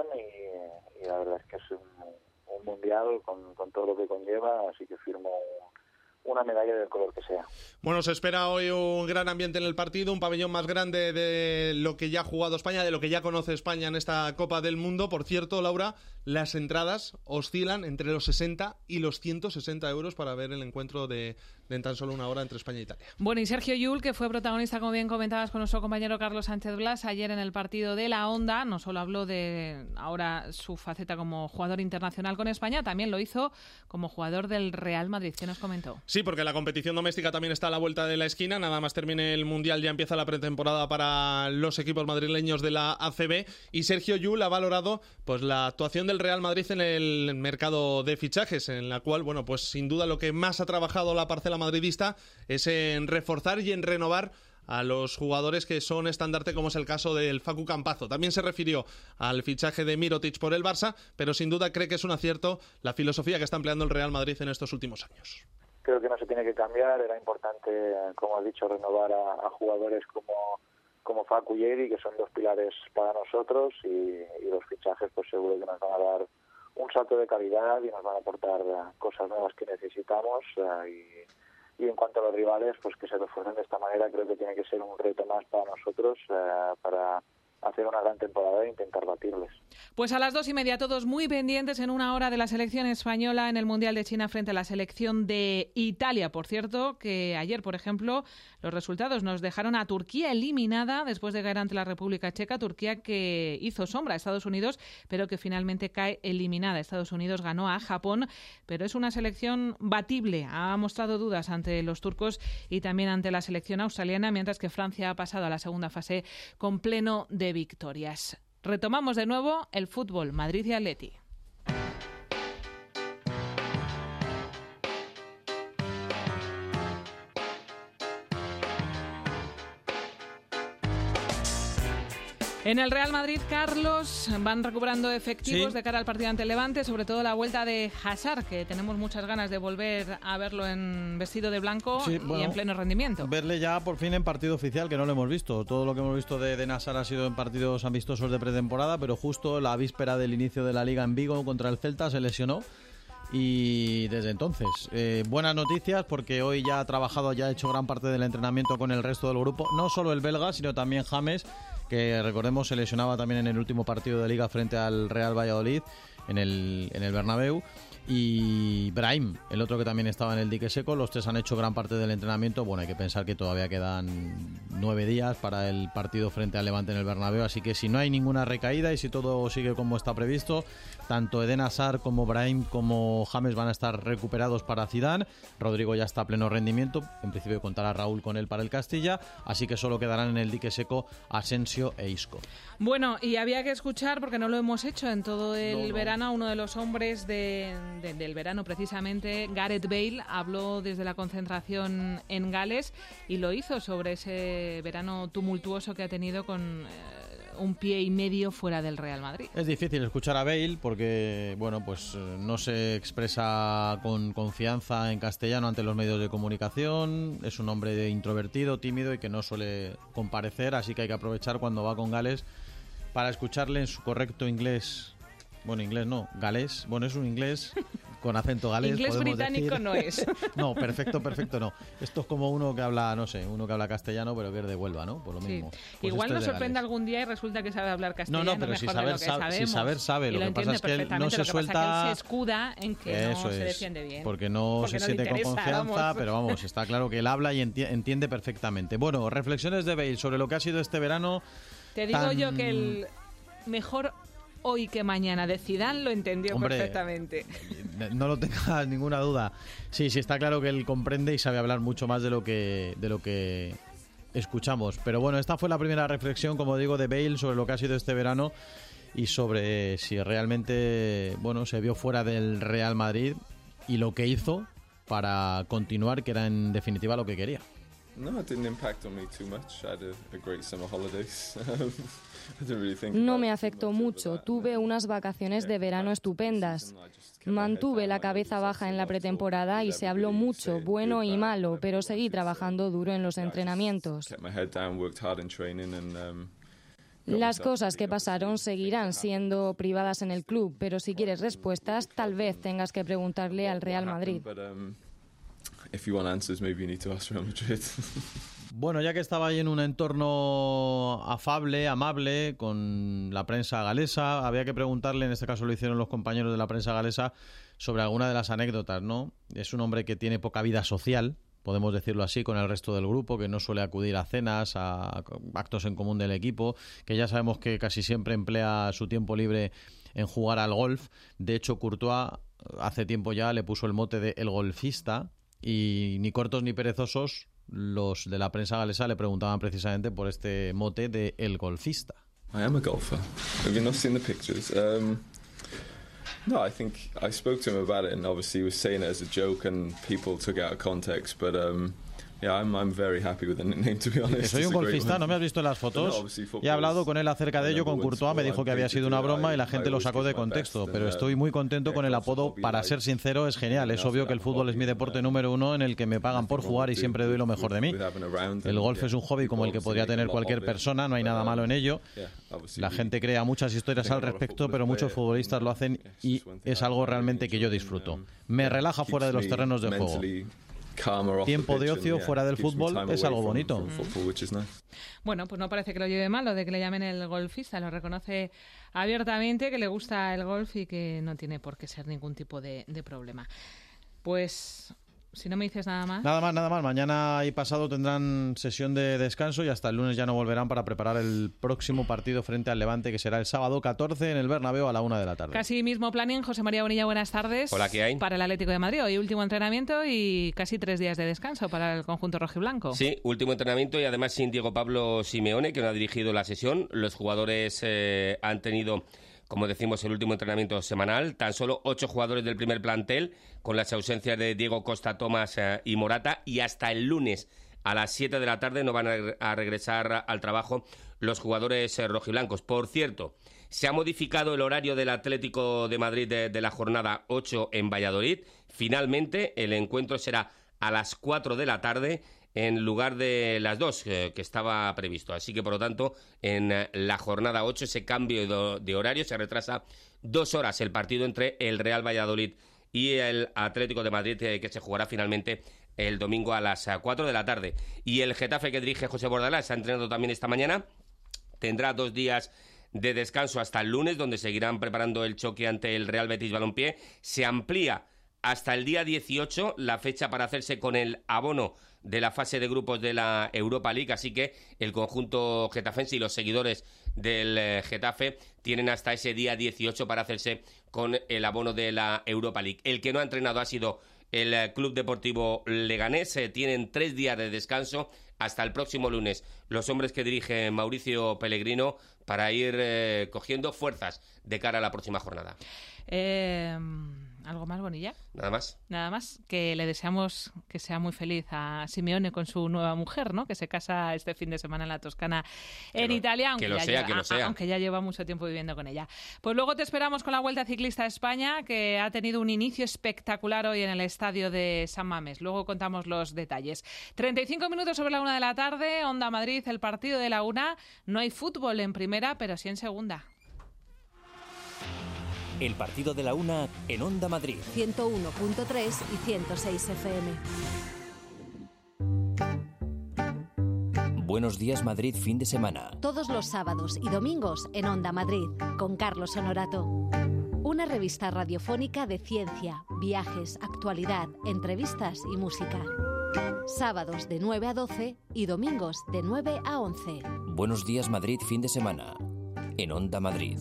y la verdad es que es un mundial con todo lo que conlleva, así que firmo una medalla del color que sea. Bueno, se espera hoy un gran ambiente en el partido, un pabellón más grande de lo que ya ha jugado España, de lo que ya conoce España en esta Copa del Mundo. Por cierto, Laura, las entradas oscilan entre los 60 y los 160 euros para ver el encuentro de en tan solo una hora entre España e Italia. Bueno, y Sergio Llull, que fue protagonista, como bien comentabas, con nuestro compañero Carlos Sánchez Blas ayer en el partido de la Onda, no solo habló de ahora su faceta como jugador internacional con España, también lo hizo como jugador del Real Madrid. ¿Qué nos comentó? Sí, porque la competición doméstica también está a la vuelta de la esquina. Nada más termine el Mundial, ya empieza la pretemporada para los equipos madrileños de la ACB, y Sergio Llull ha valorado pues la actuación del Real Madrid en el mercado de fichajes, en la cual, bueno, pues sin duda lo que más ha trabajado la parcela madridista es en reforzar y en renovar a los jugadores que son estandarte, como es el caso del Facu Campazo. También se refirió al fichaje de Mirotic por el Barça, pero sin duda cree que es un acierto la filosofía que está empleando el Real Madrid en estos últimos años. Creo que no se tiene que cambiar, era importante, como has dicho, renovar a jugadores Facu y Eri, que son dos pilares para nosotros, y los fichajes pues seguro que nos van a dar un salto de calidad y nos van a aportar cosas nuevas que necesitamos, y en cuanto a los rivales, pues que se refuercen de esta manera, creo que tiene que ser un reto más para nosotros, para hacer una gran temporada e intentar batirles. Pues a las 2:30 todos muy pendientes en una hora de la selección española en el Mundial de China frente a la selección de Italia. Por cierto, que ayer, por ejemplo, los resultados nos dejaron a Turquía eliminada después de caer ante la República Checa. Turquía que hizo sombra a Estados Unidos, pero que finalmente cae eliminada. Estados Unidos ganó a Japón, pero es una selección batible. Ha mostrado dudas ante los turcos y también ante la selección australiana, mientras que Francia ha pasado a la segunda fase con pleno de victorias. Retomamos de nuevo el fútbol, Madrid y Atleti. En el Real Madrid, Carlos, van recuperando efectivos de cara al partido ante el Levante, sobre todo la vuelta de Hazard, que tenemos muchas ganas de volver a verlo en vestido de blanco y en pleno rendimiento. Verle ya por fin en partido oficial, que no lo hemos visto. Todo lo que hemos visto de Eden Hazard ha sido en partidos amistosos de pretemporada, pero justo la víspera del inicio de la Liga en Vigo contra el Celta se lesionó. Y desde entonces, buenas noticias, porque hoy ya ha trabajado, ya ha hecho gran parte del entrenamiento con el resto del grupo, no solo el belga, sino también James, que recordemos se lesionaba también en el último partido de Liga frente al Real Valladolid en el Bernabéu, y Brahim, el otro que también estaba en el dique seco. Los tres han hecho gran parte del entrenamiento. Bueno, hay que pensar que todavía quedan 9 días para el partido frente al Levante en el Bernabéu, así que si no hay ninguna recaída y si todo sigue como está previsto, tanto Eden Hazard como Brahim como James van a estar recuperados para Zidane. Rodrigo ya está a pleno rendimiento, en principio contará Raúl con él para el Castilla, así que solo quedarán en el dique seco Asensio e Isco. Bueno, y había que escuchar, porque no lo hemos hecho en todo el verano, a uno de los hombres del verano precisamente, Gareth Bale, habló desde la concentración en Gales y lo hizo sobre ese verano tumultuoso que ha tenido con un pie y medio fuera del Real Madrid. Es difícil escuchar a Bale porque, bueno, pues no se expresa con confianza en castellano ante los medios de comunicación, es un hombre introvertido, tímido y que no suele comparecer, así que hay que aprovechar cuando va con Gales para escucharle en su correcto inglés. Bueno, inglés no, galés. Bueno, es un inglés con acento galés. Inglés británico decir. No es. No, perfecto no. Esto es como uno que habla, no sé, uno que habla castellano, pero que es de Huelva, ¿no? Por lo mismo. Pues igual nos sorprende algún día y resulta que sabe hablar castellano. No, pero si saber sabe. Lo que pasa es que él no se suelta. Lo que pasa es que él se escuda en que eso no se defiende bien. Porque no se siente con confianza, pero vamos, está claro que él habla y entiende perfectamente. Bueno, reflexiones de Bale sobre lo que ha sido este verano. Te digo yo que el mejor hoy que mañana de Zidane lo entendió perfectamente. No lo tengas ninguna duda. Sí, está claro que él comprende y sabe hablar mucho más de lo que escuchamos. Pero bueno, esta fue la primera reflexión, como digo, de Bale sobre lo que ha sido este verano y sobre si realmente, bueno, se vio fuera del Real Madrid y lo que hizo para continuar, que era en definitiva lo que quería. No, it didn't impact on me too much. I had a great summer holidays. No me afectó mucho. Tuve unas vacaciones de verano estupendas. Mantuve la cabeza baja en la pretemporada y se habló mucho, bueno y malo, pero seguí trabajando duro en los entrenamientos. Las cosas que pasaron seguirán siendo privadas en el club, pero si quieres respuestas, tal vez tengas que preguntarle al Real Madrid. Bueno, ya que estaba ahí en un entorno afable, amable, con la prensa galesa, había que preguntarle, en este caso lo hicieron los compañeros de la prensa galesa, sobre alguna de las anécdotas, ¿no? Es un hombre que tiene poca vida social, podemos decirlo así, con el resto del grupo, que no suele acudir a cenas, a actos en común del equipo, que ya sabemos que casi siempre emplea su tiempo libre en jugar al golf. De hecho, Courtois hace tiempo ya le puso el mote de el golfista, y ni cortos ni perezosos los de la prensa galesa le preguntaban precisamente por este mote de el golfista. I am a golfer. Have you not seen the pictures? No, I think I spoke to him about it, and obviously he was saying it as a joke, and people took it out of context. But Soy un golfista, ¿no me has visto las fotos? He hablado con él acerca de ello, con Courtois, me dijo que había sido una broma y la gente lo sacó de contexto, pero estoy muy contento con el apodo. Para ser sincero, es genial. Es obvio que el fútbol es mi deporte número uno en el que me pagan por jugar y siempre doy lo mejor de mí. El golf es un hobby como el que podría tener cualquier persona, no hay nada malo en ello. La gente crea muchas historias al respecto, pero muchos futbolistas lo hacen y es algo realmente que yo disfruto. Me relaja fuera de los terrenos de juego. Tiempo de ocio fuera del fútbol es algo bonito. Bueno, pues no parece que lo lleve mal lo de que le llamen el golfista. Lo reconoce abiertamente, que le gusta el golf y que no tiene por qué ser ningún tipo de problema. Pues... si no me dices nada más. Nada más. Mañana y pasado tendrán sesión de descanso y hasta el lunes ya no volverán para preparar el próximo partido frente al Levante, que será el sábado 14 en el Bernabéu a la 1 de la tarde. Casi mismo planning. José María Bonilla, buenas tardes. Hola, ¿qué hay? Para el Atlético de Madrid, hoy último entrenamiento y casi 3 días de descanso para el conjunto rojiblanco. Sí, último entrenamiento y además sin Diego Pablo Simeone, que no ha dirigido la sesión. Los jugadores han tenido, como decimos, el último entrenamiento semanal. Tan solo 8 jugadores del primer plantel, con las ausencias de Diego Costa, Tomás y Morata. Y hasta el lunes a las 7 de la tarde no van a regresar al trabajo los jugadores rojiblancos. Por cierto, se ha modificado el horario del Atlético de Madrid de la jornada 8 en Valladolid. Finalmente, el encuentro será a las 4 de la tarde en lugar de las 2 que estaba previsto. Así que, por lo tanto, en la jornada 8 ese cambio de horario se retrasa 2 horas el partido entre el Real Valladolid y el Atlético de Madrid, que se jugará finalmente el domingo a las 4 de la tarde. Y el Getafe, que dirige José Bordalás, se ha entrenado también esta mañana. Tendrá 2 días de descanso hasta el lunes, donde seguirán preparando el choque ante el Real Betis Balompié. Se amplía hasta el día 18 la fecha para hacerse con el abono de la fase de grupos de la Europa League, así que el conjunto getafense y los seguidores del Getafe tienen hasta ese día 18 para hacerse con el abono de la Europa League. El que no ha entrenado ha sido el Club Deportivo Leganés. Tienen 3 días de descanso hasta el próximo lunes los hombres que dirige Mauricio Pellegrino para ir cogiendo fuerzas de cara a la próxima jornada. ¿Algo más, Bonilla? Nada más. Nada más, que le deseamos que sea muy feliz a Simeone con su nueva mujer, ¿no? Que se casa este fin de semana en la Toscana, en Italia, aunque ya lleva mucho tiempo viviendo con ella. Pues luego te esperamos con la Vuelta Ciclista a España, que ha tenido un inicio espectacular hoy en el estadio de San Mamés. Luego contamos los detalles. 35 minutos sobre la 1 de la tarde, Onda Madrid, el partido de la 1. No hay fútbol en primera, pero sí en segunda. El partido de la 1 en Onda Madrid. 101.3 y 106 FM. Buenos días Madrid, fin de semana. Todos los sábados y domingos en Onda Madrid, con Carlos Honorato. Una revista radiofónica de ciencia, viajes, actualidad, entrevistas y música. Sábados de 9 a 12 y domingos de 9 a 11. Buenos días Madrid, fin de semana. En Onda Madrid.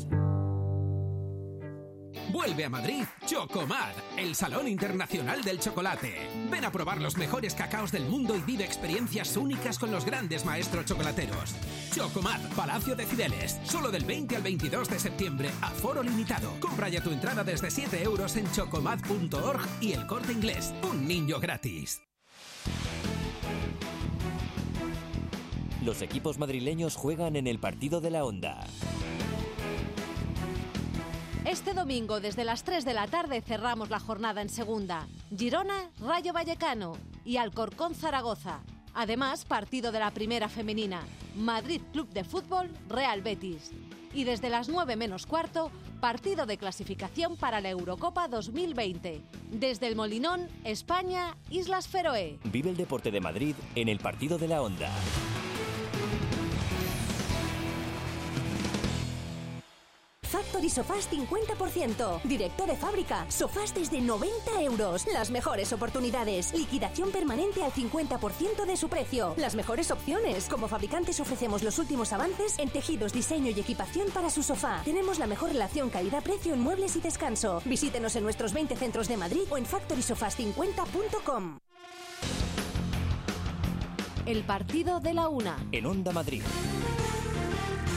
Vuelve a Madrid Chocomad, el Salón Internacional del Chocolate. Ven a probar los mejores cacaos del mundo y vive experiencias únicas con los grandes maestros chocolateros. Chocomad, Palacio de Cibeles. Solo del 20 al 22 de septiembre, aforo limitado. Compra ya tu entrada desde 7 euros en chocomad.org y El Corte Inglés. Un niño gratis. Los equipos madrileños juegan en el partido de la Onda. Este domingo, desde las 3 de la tarde, cerramos la jornada en segunda. Girona, Rayo Vallecano y Alcorcón, Zaragoza. Además, partido de la primera femenina. Madrid Club de Fútbol, Real Betis. Y desde las 9 menos cuarto, partido de clasificación para la Eurocopa 2020. Desde el Molinón, España, Islas Feroe. Vive el deporte de Madrid en el partido de la Onda. Factory Sofás 50%. Directo de fábrica. Sofás desde 90 euros. Las mejores oportunidades. Liquidación permanente al 50% de su precio. Las mejores opciones. Como fabricantes ofrecemos los últimos avances en tejidos, diseño y equipación para su sofá. Tenemos la mejor relación calidad-precio en muebles y descanso. Visítenos en nuestros 20 centros de Madrid o en factorysofas50.com. El partido de la 1. En Onda Madrid.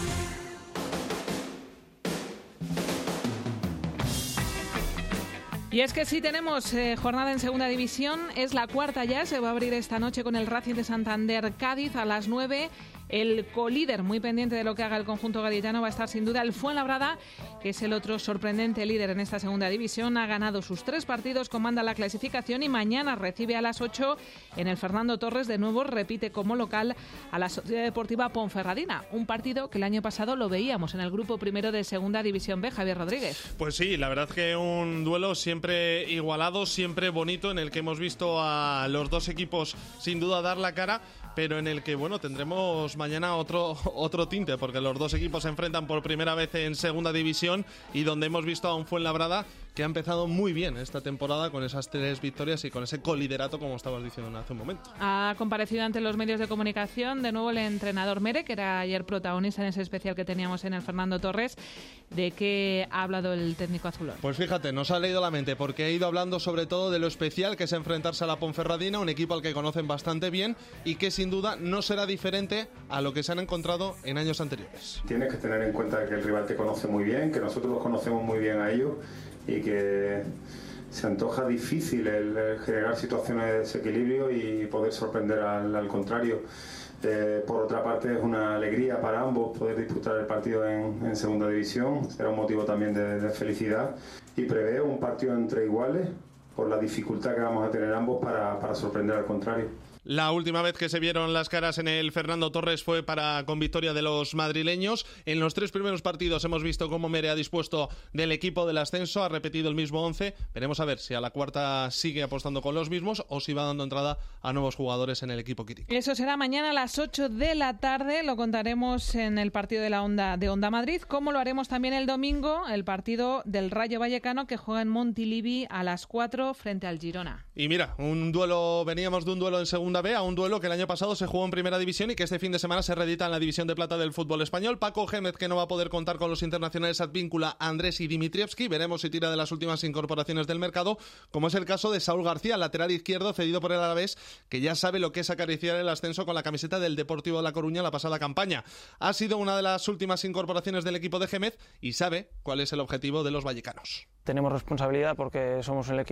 Y Y es que sí tenemos jornada en segunda división, es la cuarta ya, se va a abrir esta noche con el Racing de Santander Cádiz a las 9. El colíder, muy pendiente de lo que haga el conjunto gaditano, va a estar sin duda el Fuenlabrada, que es el otro sorprendente líder en esta segunda división. Ha ganado sus 3 partidos, comanda la clasificación y mañana recibe a las 8 en el Fernando Torres. De nuevo repite como local a la Sociedad Deportiva Ponferradina. Un partido que el año pasado lo veíamos en el grupo primero de segunda división B. Javier Rodríguez. Pues sí, la verdad que un duelo siempre igualado, siempre bonito, en el que hemos visto a los dos equipos sin duda dar la cara, pero en el que, bueno, tendremos mañana otro tinte, porque los dos equipos se enfrentan por primera vez en segunda división y donde hemos visto a un Fuenlabrada que ha empezado muy bien esta temporada con esas 3 victorias y con ese coliderato, como estabas diciendo hace un momento. Ha comparecido ante los medios de comunicación de nuevo el entrenador Mere, que era ayer protagonista en ese especial que teníamos en el Fernando Torres. ¿De qué ha hablado el técnico azulón? Pues fíjate, nos ha leído la mente, porque ha ido hablando sobre todo de lo especial que es enfrentarse a la Ponferradina, un equipo al que conocen bastante bien y que sin duda no será diferente a lo que se han encontrado en años anteriores. Tienes que tener en cuenta que el rival te conoce muy bien, que nosotros los conocemos muy bien a ellos y que se antoja difícil el generar situaciones de desequilibrio y poder sorprender al contrario. Por otra parte, es una alegría para ambos poder disputar el partido en segunda división, será un motivo también de felicidad y preveo un partido entre iguales por la dificultad que vamos a tener ambos para sorprender al contrario. La última vez que se vieron las caras en el Fernando Torres fue con victoria de los madrileños. En los 3 primeros partidos hemos visto cómo Mere ha dispuesto del equipo del ascenso, ha repetido el mismo 11. Veremos a ver si a la cuarta sigue apostando con los mismos o si va dando entrada a nuevos jugadores en el equipo Quirico. Eso será mañana a las 8 de la tarde, lo contaremos en el partido de Onda Madrid, como lo haremos también el domingo, el partido del Rayo Vallecano que juega en Montilivi a las 4 frente al Girona. Y mira, veníamos de un duelo en segunda B a un duelo que el año pasado se jugó en primera división y que este fin de semana se reedita en la división de plata del fútbol español. Paco Gémez, que no va a poder contar con los internacionales Advíncula, Andrés y Dimitrievski. Veremos si tira de las últimas incorporaciones del mercado, como es el caso de Saúl García, lateral izquierdo cedido por el Alavés, que ya sabe lo que es acariciar el ascenso con la camiseta del Deportivo de La Coruña la pasada campaña. Ha sido una de las últimas incorporaciones del equipo de Gémez y sabe cuál es el objetivo de los vallecanos. Tenemos responsabilidad porque somos uno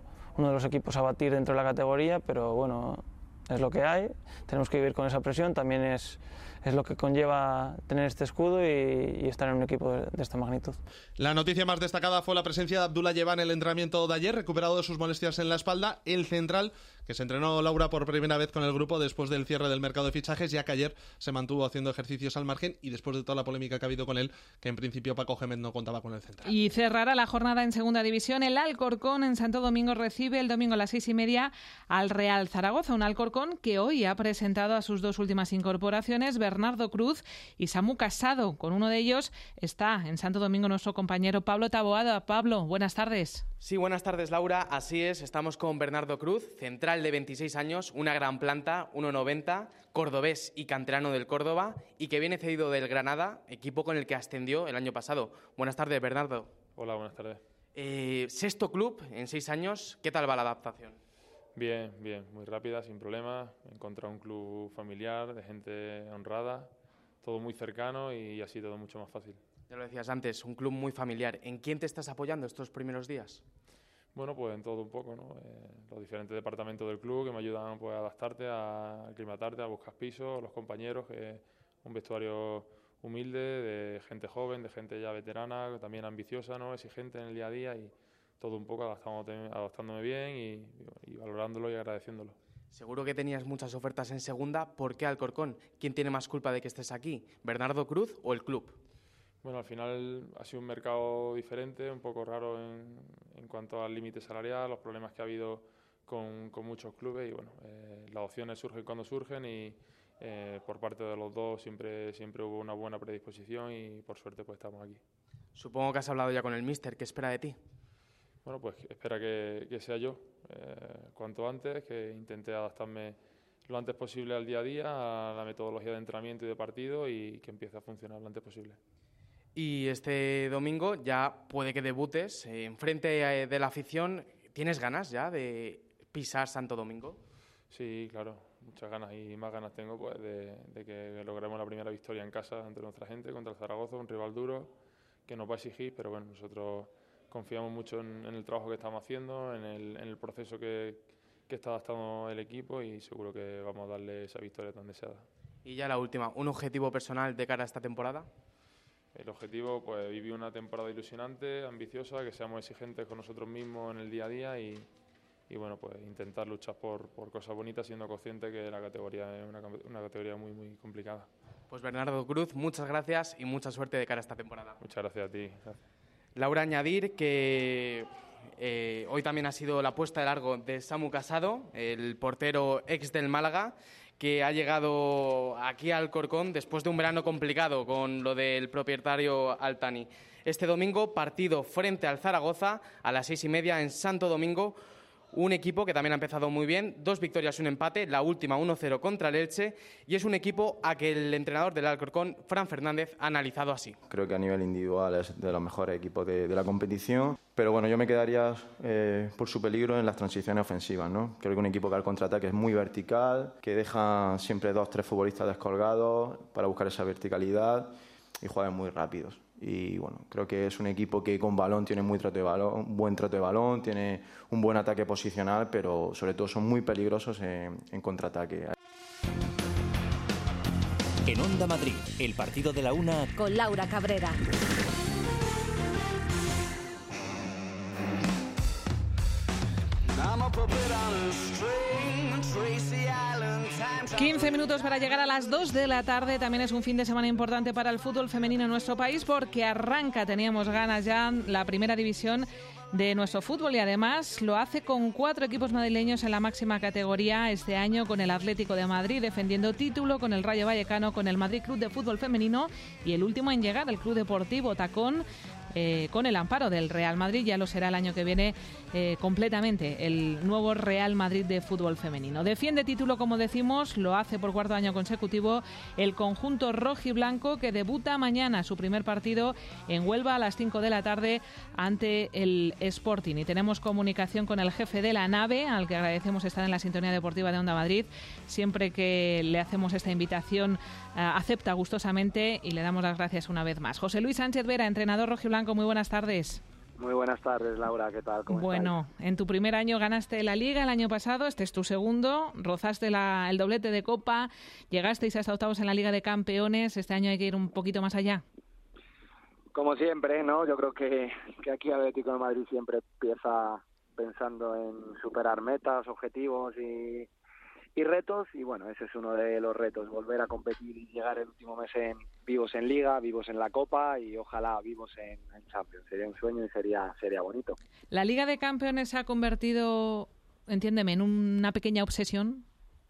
de los equipos a batir dentro de la categoría, pero bueno, es lo que hay, tenemos que vivir con esa presión, también es lo que conlleva tener este escudo y estar en un equipo de esta magnitud. La noticia más destacada fue la presencia de Abdullah Yevan en el entrenamiento de ayer, recuperado de sus molestias en la espalda, el central que se entrenó, Laura, por primera vez con el grupo después del cierre del mercado de fichajes, ya que ayer se mantuvo haciendo ejercicios al margen y después de toda la polémica que ha habido con él, que en principio Paco Gémez no contaba con el central. Y cerrará la jornada en segunda división. El Alcorcón en Santo Domingo recibe el domingo a las 6:30 al Real Zaragoza, un Alcorcón que hoy ha presentado a sus 2 últimas incorporaciones, Bernardo Cruz y Samu Casado. Con uno de ellos está en Santo Domingo nuestro compañero Pablo Taboada. Pablo, buenas tardes. Sí, buenas tardes, Laura. Así es, estamos con Bernardo Cruz, central de 26 años, una gran planta, 1,90, cordobés y canterano del Córdoba y que viene cedido del Granada, equipo con el que ascendió el año pasado. Buenas tardes, Bernardo. Hola, buenas tardes. 6º club en 6 años. ¿Qué tal va la adaptación? Bien, muy rápida, sin problemas. He encontrado un club familiar, de gente honrada, todo muy cercano y así todo mucho más fácil. Ya lo decías antes, un club muy familiar. ¿En quién te estás apoyando estos primeros días? Bueno, pues en todo un poco, ¿no? Los diferentes departamentos del club que me ayudan pues, a adaptarte, a aclimatarte, a buscar pisos, los compañeros, un vestuario humilde, de gente joven, de gente ya veterana, también ambiciosa, ¿no? Exigente en el día a día y todo un poco adaptándome bien y valorándolo y agradeciéndolo. Seguro que tenías muchas ofertas en segunda. ¿Por qué Alcorcón? ¿Quién tiene más culpa de que estés aquí? ¿Bernardo Cruz o el club? Bueno, al final ha sido un mercado diferente, un poco raro en cuanto al límite salarial, los problemas que ha habido con muchos clubes y bueno, las opciones surgen cuando surgen y por parte de los dos siempre hubo una buena predisposición y por suerte pues estamos aquí. Supongo que has hablado ya con el míster. ¿Qué espera de ti? Bueno, pues espera que sea yo cuanto antes, que intente adaptarme lo antes posible al día a día, a la metodología de entrenamiento y de partido y que empiece a funcionar lo antes posible. Y este domingo ya puede que debutes enfrente de la afición. ¿Tienes ganas ya de pisar Santo Domingo? Sí, claro, muchas ganas y más ganas tengo pues de que logremos la primera victoria en casa ante nuestra gente contra el Zaragoza, un rival duro que nos va a exigir, pero bueno, nosotros confiamos mucho en el trabajo que estamos haciendo, en el proceso que está adaptando el equipo y seguro que vamos a darle esa victoria tan deseada. Y ya la última, ¿un objetivo personal de cara a esta temporada? El objetivo, pues vivir una temporada ilusionante, ambiciosa, que seamos exigentes con nosotros mismos en el día a día y bueno, pues intentar luchar por cosas bonitas, siendo consciente que la categoría es una categoría muy, muy complicada. Pues Bernardo Cruz, muchas gracias y mucha suerte de cara a esta temporada. Muchas gracias a ti. Gracias. Laura, añadir que hoy también ha sido la puesta de largo de Samu Casado, el portero ex del Málaga, que ha llegado aquí al Alcorcón después de un verano complicado con lo del propietario Altani. Este domingo, partido frente al Zaragoza a las 6:30 en Santo Domingo. Un equipo que también ha empezado muy bien, 2 victorias y un empate, la última 1-0 contra el Elche, y es un equipo a que el entrenador del Alcorcón, Fran Fernández, ha analizado así. Creo que a nivel individual es de los mejores equipos de la competición, pero bueno, yo me quedaría por su peligro en las transiciones ofensivas, ¿no? Creo que un equipo que al contraataque es muy vertical, que deja siempre 2-3 futbolistas descolgados para buscar esa verticalidad y juegan muy rápidos. Y bueno, creo que es un equipo que con balón tiene buen trato de balón, tiene un buen ataque posicional, pero sobre todo son muy peligrosos en contraataque. En Onda Madrid, el partido de la 1 con Laura Cabrera. Tracy 15 minutos para llegar a las 2 de la tarde. También es un fin de semana importante para el fútbol femenino en nuestro país porque arranca, teníamos ganas ya, la primera división de nuestro fútbol y además lo hace con 4 equipos madrileños en la máxima categoría este año, con el Atlético de Madrid defendiendo título, con el Rayo Vallecano, con el Madrid Club de Fútbol Femenino y el último en llegar, el Club Deportivo Tacón, con el amparo del Real Madrid. Ya lo será el año que viene completamente el nuevo Real Madrid de fútbol femenino. Defiende título, como decimos, lo hace por 4º año consecutivo el conjunto rojiblanco, que debuta mañana su primer partido en Huelva a las 5 de la tarde ante el Sporting. Y tenemos comunicación con el jefe de la nave, al que agradecemos estar en la sintonía deportiva de Onda Madrid. Siempre que le hacemos esta invitación acepta gustosamente y le damos las gracias una vez más. José Luis Sánchez Vera, entrenador rojiblanco, muy buenas tardes. Muy buenas tardes, Laura, ¿qué tal? ¿Cómo bueno, estáis? En tu primer año ganaste la Liga el año pasado, este es tu segundo, rozaste el doblete de Copa, llegasteis hasta octavos en la Liga de Campeones, este año hay que ir un poquito más allá. Como siempre, ¿no? Yo creo que aquí Atlético de Madrid siempre empieza pensando en superar metas, objetivos y retos, y bueno, ese es uno de los retos, volver a competir y llegar el último mes vivos en Liga, vivos en la Copa y ojalá vivos en Champions. Sería un sueño y sería bonito. ¿La Liga de Campeones se ha convertido, entiéndeme, en una pequeña obsesión?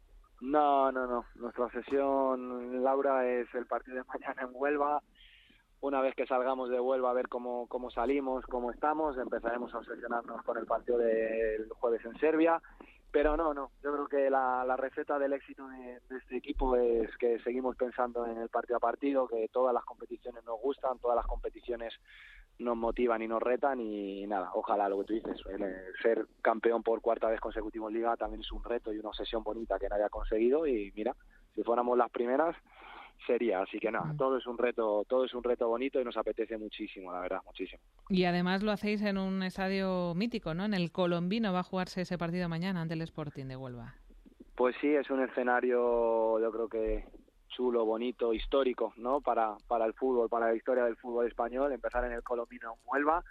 No. Nuestra obsesión, Laura, es el partido de mañana en Huelva. Una vez que salgamos de Huelva a ver cómo salimos, cómo estamos, empezaremos a obsesionarnos con el partido del jueves en Serbia. Pero no, yo creo que la receta del éxito de este equipo es que seguimos pensando en el partido a partido, que todas las competiciones nos gustan, todas las competiciones nos motivan y nos retan y nada, ojalá lo que tú dices, ser campeón por 4ª vez consecutiva en Liga también es un reto y una obsesión bonita que nadie ha conseguido y mira, si fuéramos las primeras sería, así que nada, todo es un reto bonito y nos apetece muchísimo, la verdad, muchísimo. Y además lo hacéis en un estadio mítico, ¿no? En el Colombino va a jugarse ese partido mañana ante el Sporting de Huelva. Pues sí, es un escenario, yo creo que chulo, bonito, histórico, ¿no? Para el fútbol, para la historia del fútbol español, empezar en el Colombino en Huelva.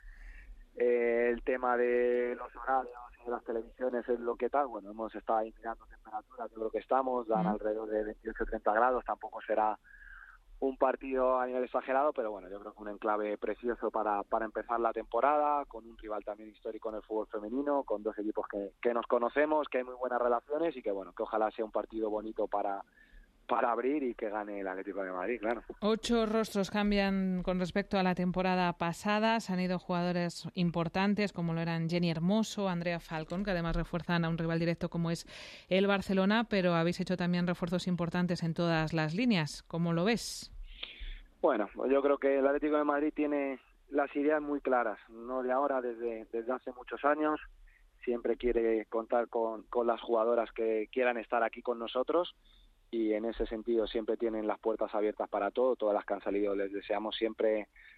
El tema de los horarios y de las televisiones es lo que tal. Bueno, hemos estado ahí mirando temperaturas, yo creo que dan alrededor de 28-30 grados, tampoco será un partido a nivel exagerado, pero bueno, yo creo que un enclave precioso para empezar la temporada, con un rival también histórico en el fútbol femenino, con 2 equipos que nos conocemos, que hay muy buenas relaciones y que bueno, que ojalá sea un partido bonito para abrir y que gane el Atlético de Madrid, claro. 8 rostros cambian con respecto a la temporada pasada. Se han ido jugadores importantes como lo eran Jenny Hermoso, Andrea Falcón, que además refuerzan a un rival directo como es el Barcelona, pero habéis hecho también refuerzos importantes en todas las líneas. ¿Cómo lo ves? Bueno, yo creo que el Atlético de Madrid tiene las ideas muy claras, no de ahora, desde hace muchos años. Siempre quiere contar con las jugadoras que quieran estar aquí con nosotros. Y en ese sentido siempre tienen las puertas abiertas para todo, todas las que han salido les deseamos siempre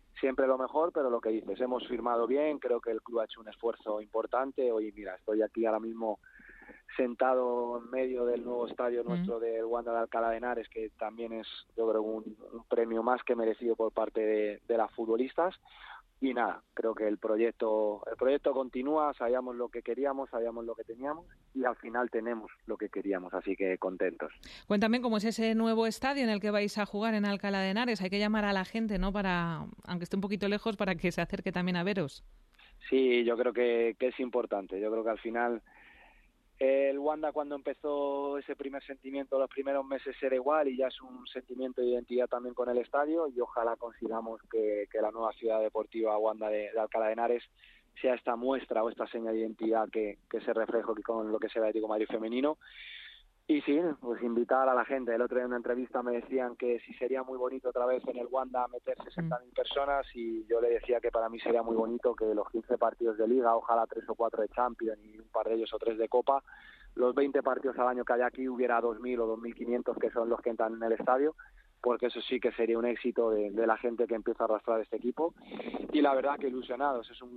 siempre lo mejor, pero lo que dices, hemos firmado bien, creo que el club ha hecho un esfuerzo importante. Hoy, mira, estoy aquí ahora mismo sentado en medio del nuevo estadio nuestro del Wanda de Alcalá de Henares, que también es, yo creo, un premio más que merecido por parte de las futbolistas. Y nada, creo que el proyecto continúa, sabíamos lo que queríamos, sabíamos lo que teníamos y al final tenemos lo que queríamos, así que contentos. Cuéntame cómo es ese nuevo estadio en el que vais a jugar en Alcalá de Henares. Hay que llamar a la gente, ¿no? Para, aunque esté un poquito lejos, para que se acerque también a veros. Sí, yo creo que es importante. Yo creo que al final el Wanda, cuando empezó ese primer sentimiento, los primeros meses era igual y ya es un sentimiento de identidad también con el estadio, y ojalá consigamos que la nueva ciudad deportiva Wanda de Alcalá de Henares sea esta muestra o esta seña de identidad que se refleja con lo que es el Atlético de Madrid femenino. Y sí, pues invitar a la gente. El otro día en una entrevista me decían que si sería muy bonito otra vez en el Wanda meter 60.000 personas, y yo le decía que para mí sería muy bonito que los 15 partidos de Liga, ojalá 3 o 4 de Champions y un par de ellos o 3 de Copa, los 20 partidos al año que hay aquí hubiera 2.000 o 2.500 que son los que entran en el estadio, porque eso sí que sería un éxito de la gente que empieza a arrastrar este equipo. Y la verdad que ilusionados, es un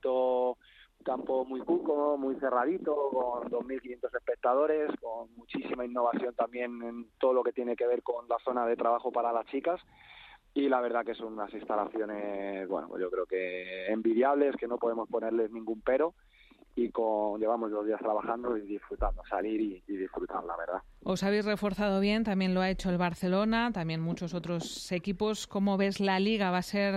campo muy cuco, muy cerradito, con 2.500 espectadores, con muchísima innovación también en todo lo que tiene que ver con la zona de trabajo para las chicas, y la verdad que son unas instalaciones, bueno, pues yo creo que envidiables, que no podemos ponerles ningún pero, y llevamos 2 días trabajando y disfrutando, salir y disfrutar, la verdad. Os habéis reforzado bien, también lo ha hecho el Barcelona, también muchos otros equipos. ¿Cómo ves la Liga? ¿Va a ser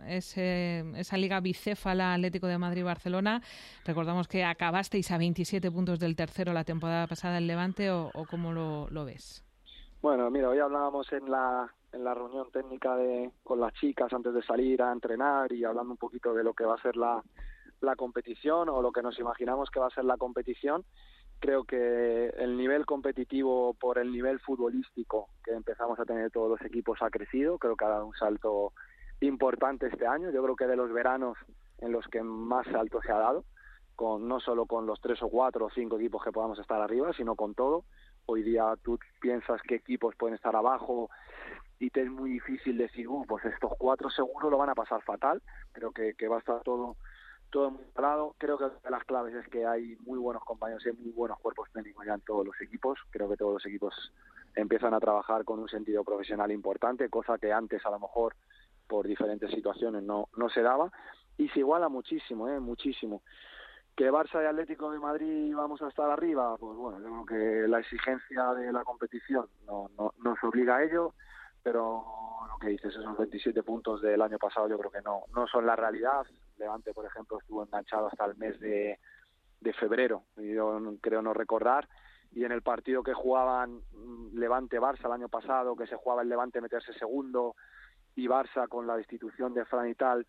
esa Liga bicéfala Atlético de Madrid-Barcelona? Recordamos que acabasteis a 27 puntos del tercero la temporada pasada en Levante, ¿o cómo lo ves? Bueno, mira, hoy hablábamos en la reunión técnica con las chicas antes de salir a entrenar, y hablando un poquito de lo que va a ser la competición, o lo que nos imaginamos que va a ser la competición. Creo que el nivel competitivo por el nivel futbolístico que empezamos a tener todos los equipos ha crecido. Creo que ha dado un salto importante este año. Yo creo que de los veranos en los que más salto se ha dado, no solo con los 3 o 4 o 5 equipos que podamos estar arriba, sino con todo. Hoy día tú piensas qué equipos pueden estar abajo y te es muy difícil decir, pues estos 4 seguro lo van a pasar fatal, pero que va a estar todo muy parado. Creo que las claves es que hay muy buenos compañeros y muy buenos cuerpos técnicos ya en todos los equipos. Creo que todos los equipos empiezan a trabajar con un sentido profesional importante, cosa que antes a lo mejor por diferentes situaciones no se daba, y se iguala muchísimo, muchísimo. ¿Que Barça y Atlético de Madrid vamos a estar arriba? Pues bueno, yo creo que la exigencia de la competición no nos obliga a ello, pero lo que dices, esos 27 puntos del año pasado yo creo que no son la realidad. Levante, por ejemplo, estuvo enganchado hasta el mes de febrero, yo creo no recordar, y en el partido que jugaban Levante-Barça el año pasado, que se jugaba el Levante meterse segundo y Barça con la destitución de Fran y tal,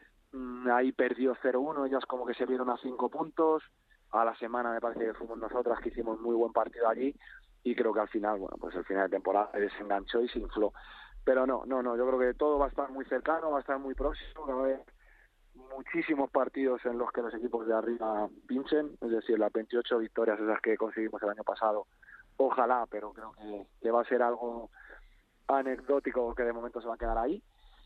ahí perdió 0-1, ellos como que se vieron a 5 puntos, a la semana me parece que fuimos nosotras que hicimos muy buen partido allí, y creo que al final, bueno, pues el final de temporada se desenganchó y se infló. Pero no, yo creo que todo va a estar muy cercano, va a estar muy próximo, va a haber muchísimos partidos en los que los equipos de arriba pinchen, es decir, las 28 victorias esas que conseguimos el año pasado, ojalá, pero creo que va a ser algo anecdótico que de momento se va a quedar ahí,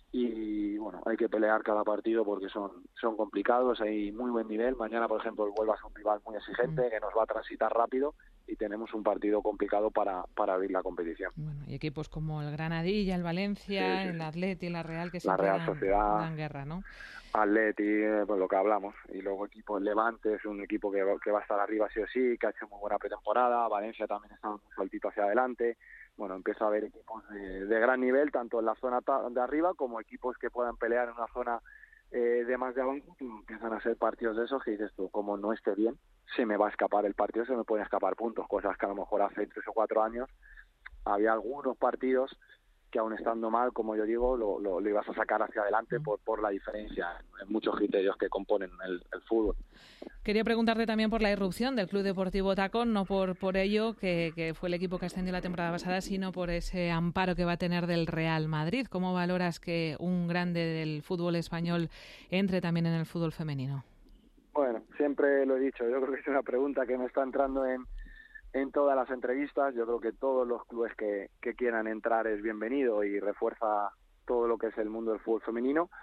y bueno, hay que pelear cada partido porque son complicados, hay muy buen nivel. Mañana, por ejemplo, el Huelva es un rival muy exigente que nos va a transitar rápido, y tenemos un partido complicado para abrir la competición. Bueno, y equipos como el Granadilla, el Valencia, el Atleti y la Real, que siempre Real Sociedad, dan guerra, ¿no? Atleti, pues lo que hablamos, y luego equipo el Levante es un equipo que va a estar arriba sí o sí, que ha hecho muy buena pretemporada. Valencia también está un saltito hacia adelante. Bueno, empieza a haber equipos de gran nivel, tanto en la zona de arriba como equipos que puedan pelear en una zona de más de abajo. Empiezan a ser partidos de esos que dices tú, como no esté bien, se me va a escapar el partido, se me pueden escapar puntos, cosas que a lo mejor hace 3 o 4 años había algunos partidos que aún estando mal, como yo digo, lo ibas a sacar hacia adelante por la diferencia en muchos criterios que componen el fútbol. Quería preguntarte también por la irrupción del Club Deportivo Tacón, no por ello que fue el equipo que ascendió la temporada pasada, sino por ese amparo que va a tener del Real Madrid. ¿Cómo valoras que un grande del fútbol español entre también en el fútbol femenino? Bueno, siempre lo he dicho, yo creo que es una pregunta que me está entrando en todas las entrevistas. Yo creo que todos los clubes que quieran entrar es bienvenido y refuerza todo lo que es el mundo del fútbol femenino.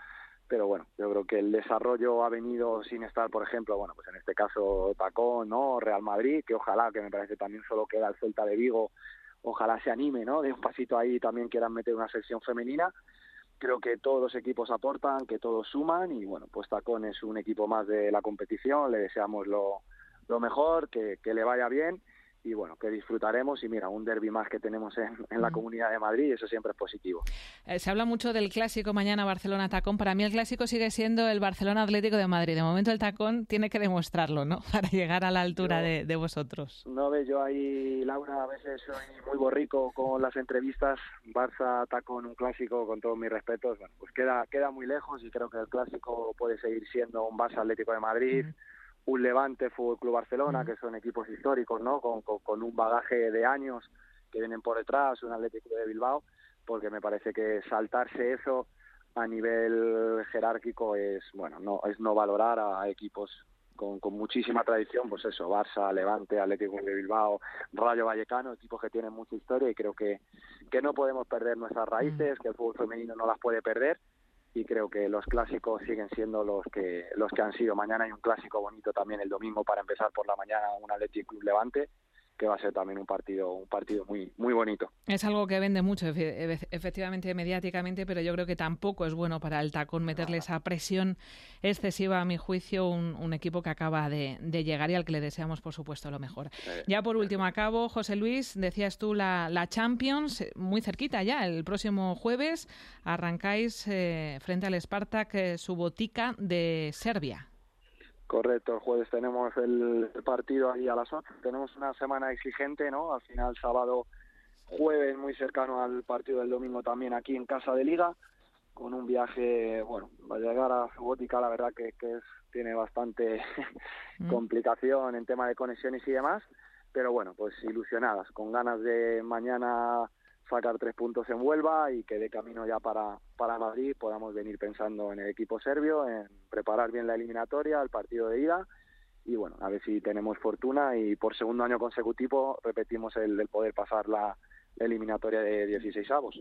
pero bueno, yo creo que el desarrollo ha venido sin estar, por ejemplo, bueno, pues en este caso Tacón, ¿no? Real Madrid, que ojalá, que me parece también solo queda el Celta de Vigo, ojalá se anime, ¿no? De un pasito ahí también quieran meter una sección femenina. Creo que todos los equipos aportan, que todos suman y bueno, pues Tacón es un equipo más de la competición, le deseamos lo mejor, que le vaya bien y bueno, que disfrutaremos y mira, un derbi más que tenemos en la Comunidad de Madrid, eso siempre es positivo. Se habla mucho del clásico mañana Barcelona-Tacón. Para mí el clásico sigue siendo el Barcelona-Atlético de Madrid. De momento el Tacón tiene que demostrarlo, ¿no? Para llegar a la altura de vosotros. No ve, yo ahí, Laura, a veces soy muy borrico con las entrevistas. Barça-Tacón, un clásico, con todos mis respetos, bueno, pues queda muy lejos y creo que el clásico puede seguir siendo un Barça-Atlético de Madrid, un Levante Fútbol Club Barcelona, que son equipos históricos, ¿no? Con un bagaje de años que vienen por detrás, un Atlético de Bilbao, porque me parece que saltarse eso a nivel jerárquico es no valorar a equipos con muchísima tradición, pues eso, Barça, Levante, Atlético de Bilbao, Rayo Vallecano, equipos que tienen mucha historia y creo que no podemos perder nuestras raíces, que el fútbol femenino no las puede perder. Y creo que los clásicos siguen siendo los que han sido. Mañana hay un clásico bonito también el domingo para empezar por la mañana, un Athletic Club Levante, que va a ser también un partido muy muy bonito. Es algo que vende mucho, efectivamente, mediáticamente, pero yo creo que tampoco es bueno para el Tacón meterle esa presión excesiva, a mi juicio, un equipo que acaba de llegar y al que le deseamos, por supuesto, lo mejor. Ya por último, acabo, José Luis, decías tú la Champions, muy cerquita ya, el próximo jueves arrancáis frente al Spartak Subotica de Serbia. Correcto, el jueves tenemos el partido ahí a las 8. Tenemos una semana exigente, ¿no? Al final, sábado, jueves, muy cercano al partido del domingo también aquí en casa de Liga, con un viaje, bueno, va a llegar a Subotica, la verdad que tiene bastante complicación en tema de conexiones y demás, pero bueno, pues ilusionadas, con ganas de mañana sacar 3 puntos en Huelva y que de camino ya para Madrid podamos venir pensando en el equipo serbio, en preparar bien la eliminatoria, el partido de ida y bueno, a ver si tenemos fortuna y por segundo año consecutivo repetimos el poder pasar la eliminatoria de 16avos.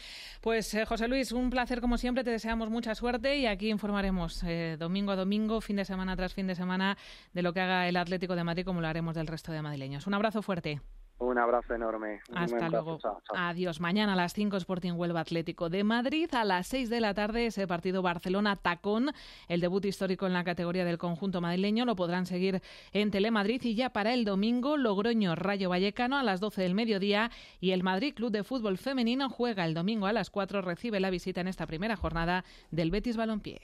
Pues José Luis, un placer como siempre, te deseamos mucha suerte y aquí informaremos domingo a domingo, fin de semana tras fin de semana, de lo que haga el Atlético de Madrid, como lo haremos del resto de madrileños. Un abrazo fuerte. Un abrazo enorme. Hasta luego. Chao, chao. Adiós. Mañana a las 5 Sporting Huelva Atlético de Madrid. A las 6 de la tarde ese partido Barcelona-Tacón. El debut histórico en la categoría del conjunto madrileño. Lo podrán seguir en Telemadrid. Y ya para el domingo, Logroño-Rayo Vallecano a las 12 del mediodía. Y el Madrid Club de Fútbol Femenino juega el domingo a las 4. Recibe la visita en esta primera jornada del Betis Balompié.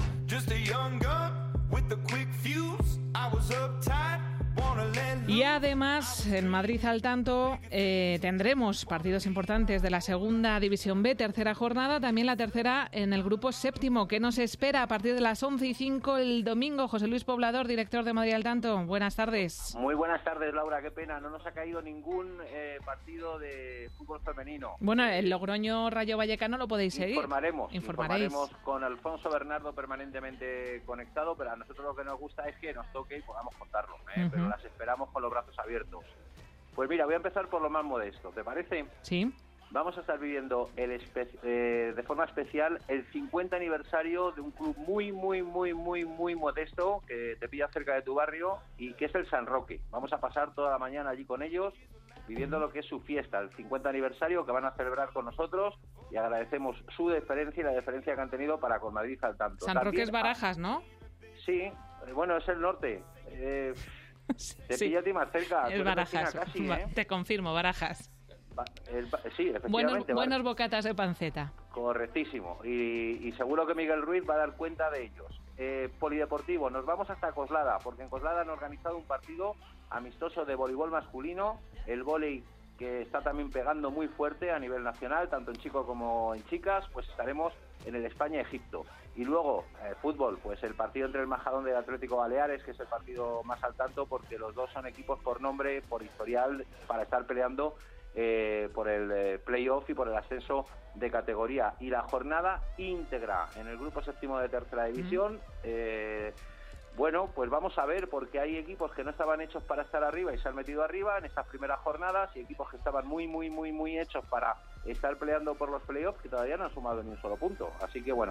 Y además, en Madrid al tanto, tendremos partidos importantes de la Segunda División B, tercera jornada, también la tercera en el grupo séptimo, que nos espera a partir de las 11:05 el domingo. José Luis Poblador, director de Madrid al tanto, buenas tardes. Muy buenas tardes, Laura, qué pena, no nos ha caído ningún partido de fútbol femenino. Bueno, el Logroño Rayo Vallecano lo podéis seguir. Informaremos con Alfonso Bernardo permanentemente conectado, pero a nosotros lo que nos gusta es que nos toque y podamos contarlo, pero las esperamos con los brazos abiertos. Pues mira, voy a empezar por lo más modesto, ¿te parece? Sí. Vamos a estar viviendo de forma especial el 50 aniversario de un club muy modesto que te pilla cerca de tu barrio y que es el San Roque. Vamos a pasar toda la mañana allí con ellos, viviendo lo que es su fiesta, el 50 aniversario que van a celebrar con nosotros y agradecemos su deferencia y la deferencia que han tenido para con Madrid al tanto. San Roque es Barajas, ¿no? Sí, bueno, es el norte. Te pilla a ti más cerca. Es Barajas, casi, te confirmo, Barajas. Sí, efectivamente. Buenos bocatas de panceta. Correctísimo. Y seguro que Miguel Ruiz va a dar cuenta de ellos. Polideportivo, nos vamos hasta Coslada, porque en Coslada han organizado un partido amistoso de voleibol masculino, el vóley que está también pegando muy fuerte a nivel nacional, tanto en chicos como en chicas, pues estaremos en el España-Egipto. Y luego, fútbol, pues el partido entre el Majadón del Atlético Baleares, que es el partido más al tanto, porque los dos son equipos por nombre, por historial, para estar peleando por el playoff y por el ascenso de categoría. Y la jornada íntegra en el grupo séptimo de tercera división. Bueno, pues vamos a ver, porque hay equipos que no estaban hechos para estar arriba y se han metido arriba en estas primeras jornadas, y equipos que estaban muy hechos para estar peleando por los playoffs que todavía no han sumado ni un solo punto. Así que bueno,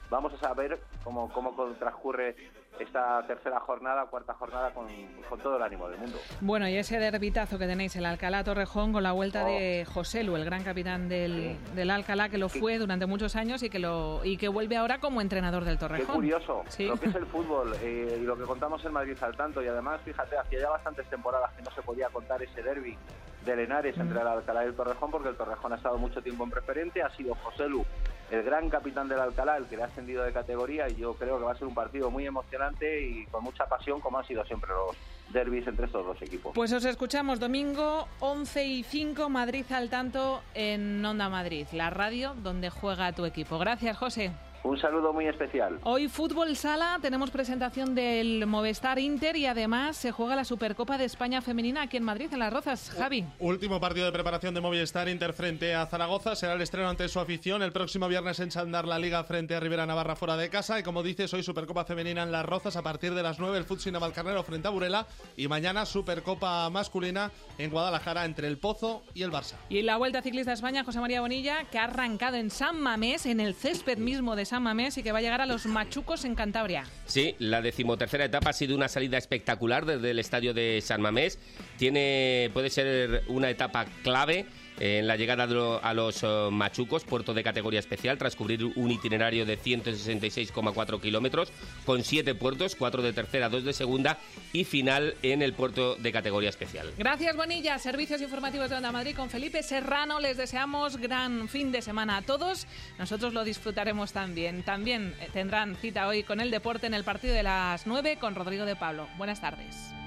vamos a saber cómo transcurre esta tercera jornada, cuarta jornada con todo el ánimo del mundo. Bueno, y ese derbitazo que tenéis, el Alcalá-Torrejón, con la vuelta de Joselu, el gran capitán del Alcalá, que lo fue durante muchos años y que vuelve ahora como entrenador del Torrejón. Qué curioso, lo que es el fútbol y lo que contamos en Madrid al tanto. Y además, fíjate, hacía ya bastantes temporadas que no se podía contar ese derbi de Henares entre el Alcalá y el Torrejón, porque el Torrejón ha estado mucho tiempo en preferente. Ha sido Joselu, el gran capitán del Alcalá, el que le ha ascendido de categoría, y yo creo que va a ser un partido muy emocionante y con mucha pasión, como han sido siempre los derbis entre estos dos equipos. Pues os escuchamos domingo 11:05, Madrid al tanto en Onda Madrid, la radio donde juega tu equipo. Gracias, José. Un saludo muy especial. Hoy fútbol sala, tenemos presentación del Movistar Inter y además se juega la Supercopa de España femenina aquí en Madrid, en Las Rozas. Javi. Último partido de preparación de Movistar Inter frente a Zaragoza. Será el estreno ante su afición el próximo viernes en Chandar la Liga frente a Rivera Navarra fuera de casa. Y como dices, hoy Supercopa femenina en Las Rozas a partir de las 9, el Futsi Navalcarnero frente a Burela. Y mañana Supercopa masculina en Guadalajara entre el Pozo y el Barça. Y la Vuelta Ciclista a España, José María Bonilla, que ha arrancado en San Mamés, en el césped mismo de San Mamés, y que va a llegar a los Machucos en Cantabria. Sí, la 13ª etapa ha sido una salida espectacular desde el estadio de San Mamés. Puede ser una etapa clave en la llegada a los Machucos, puerto de categoría especial, tras cubrir un itinerario de 166,4 kilómetros, con 7 puertos, 4 de tercera, 2 de segunda y final en el puerto de categoría especial. Gracias, Bonilla. Servicios informativos de Onda Madrid con Felipe Serrano. Les deseamos gran fin de semana a todos. Nosotros lo disfrutaremos también. También tendrán cita hoy con el deporte en el partido de las 9 con Rodrigo de Pablo. Buenas tardes.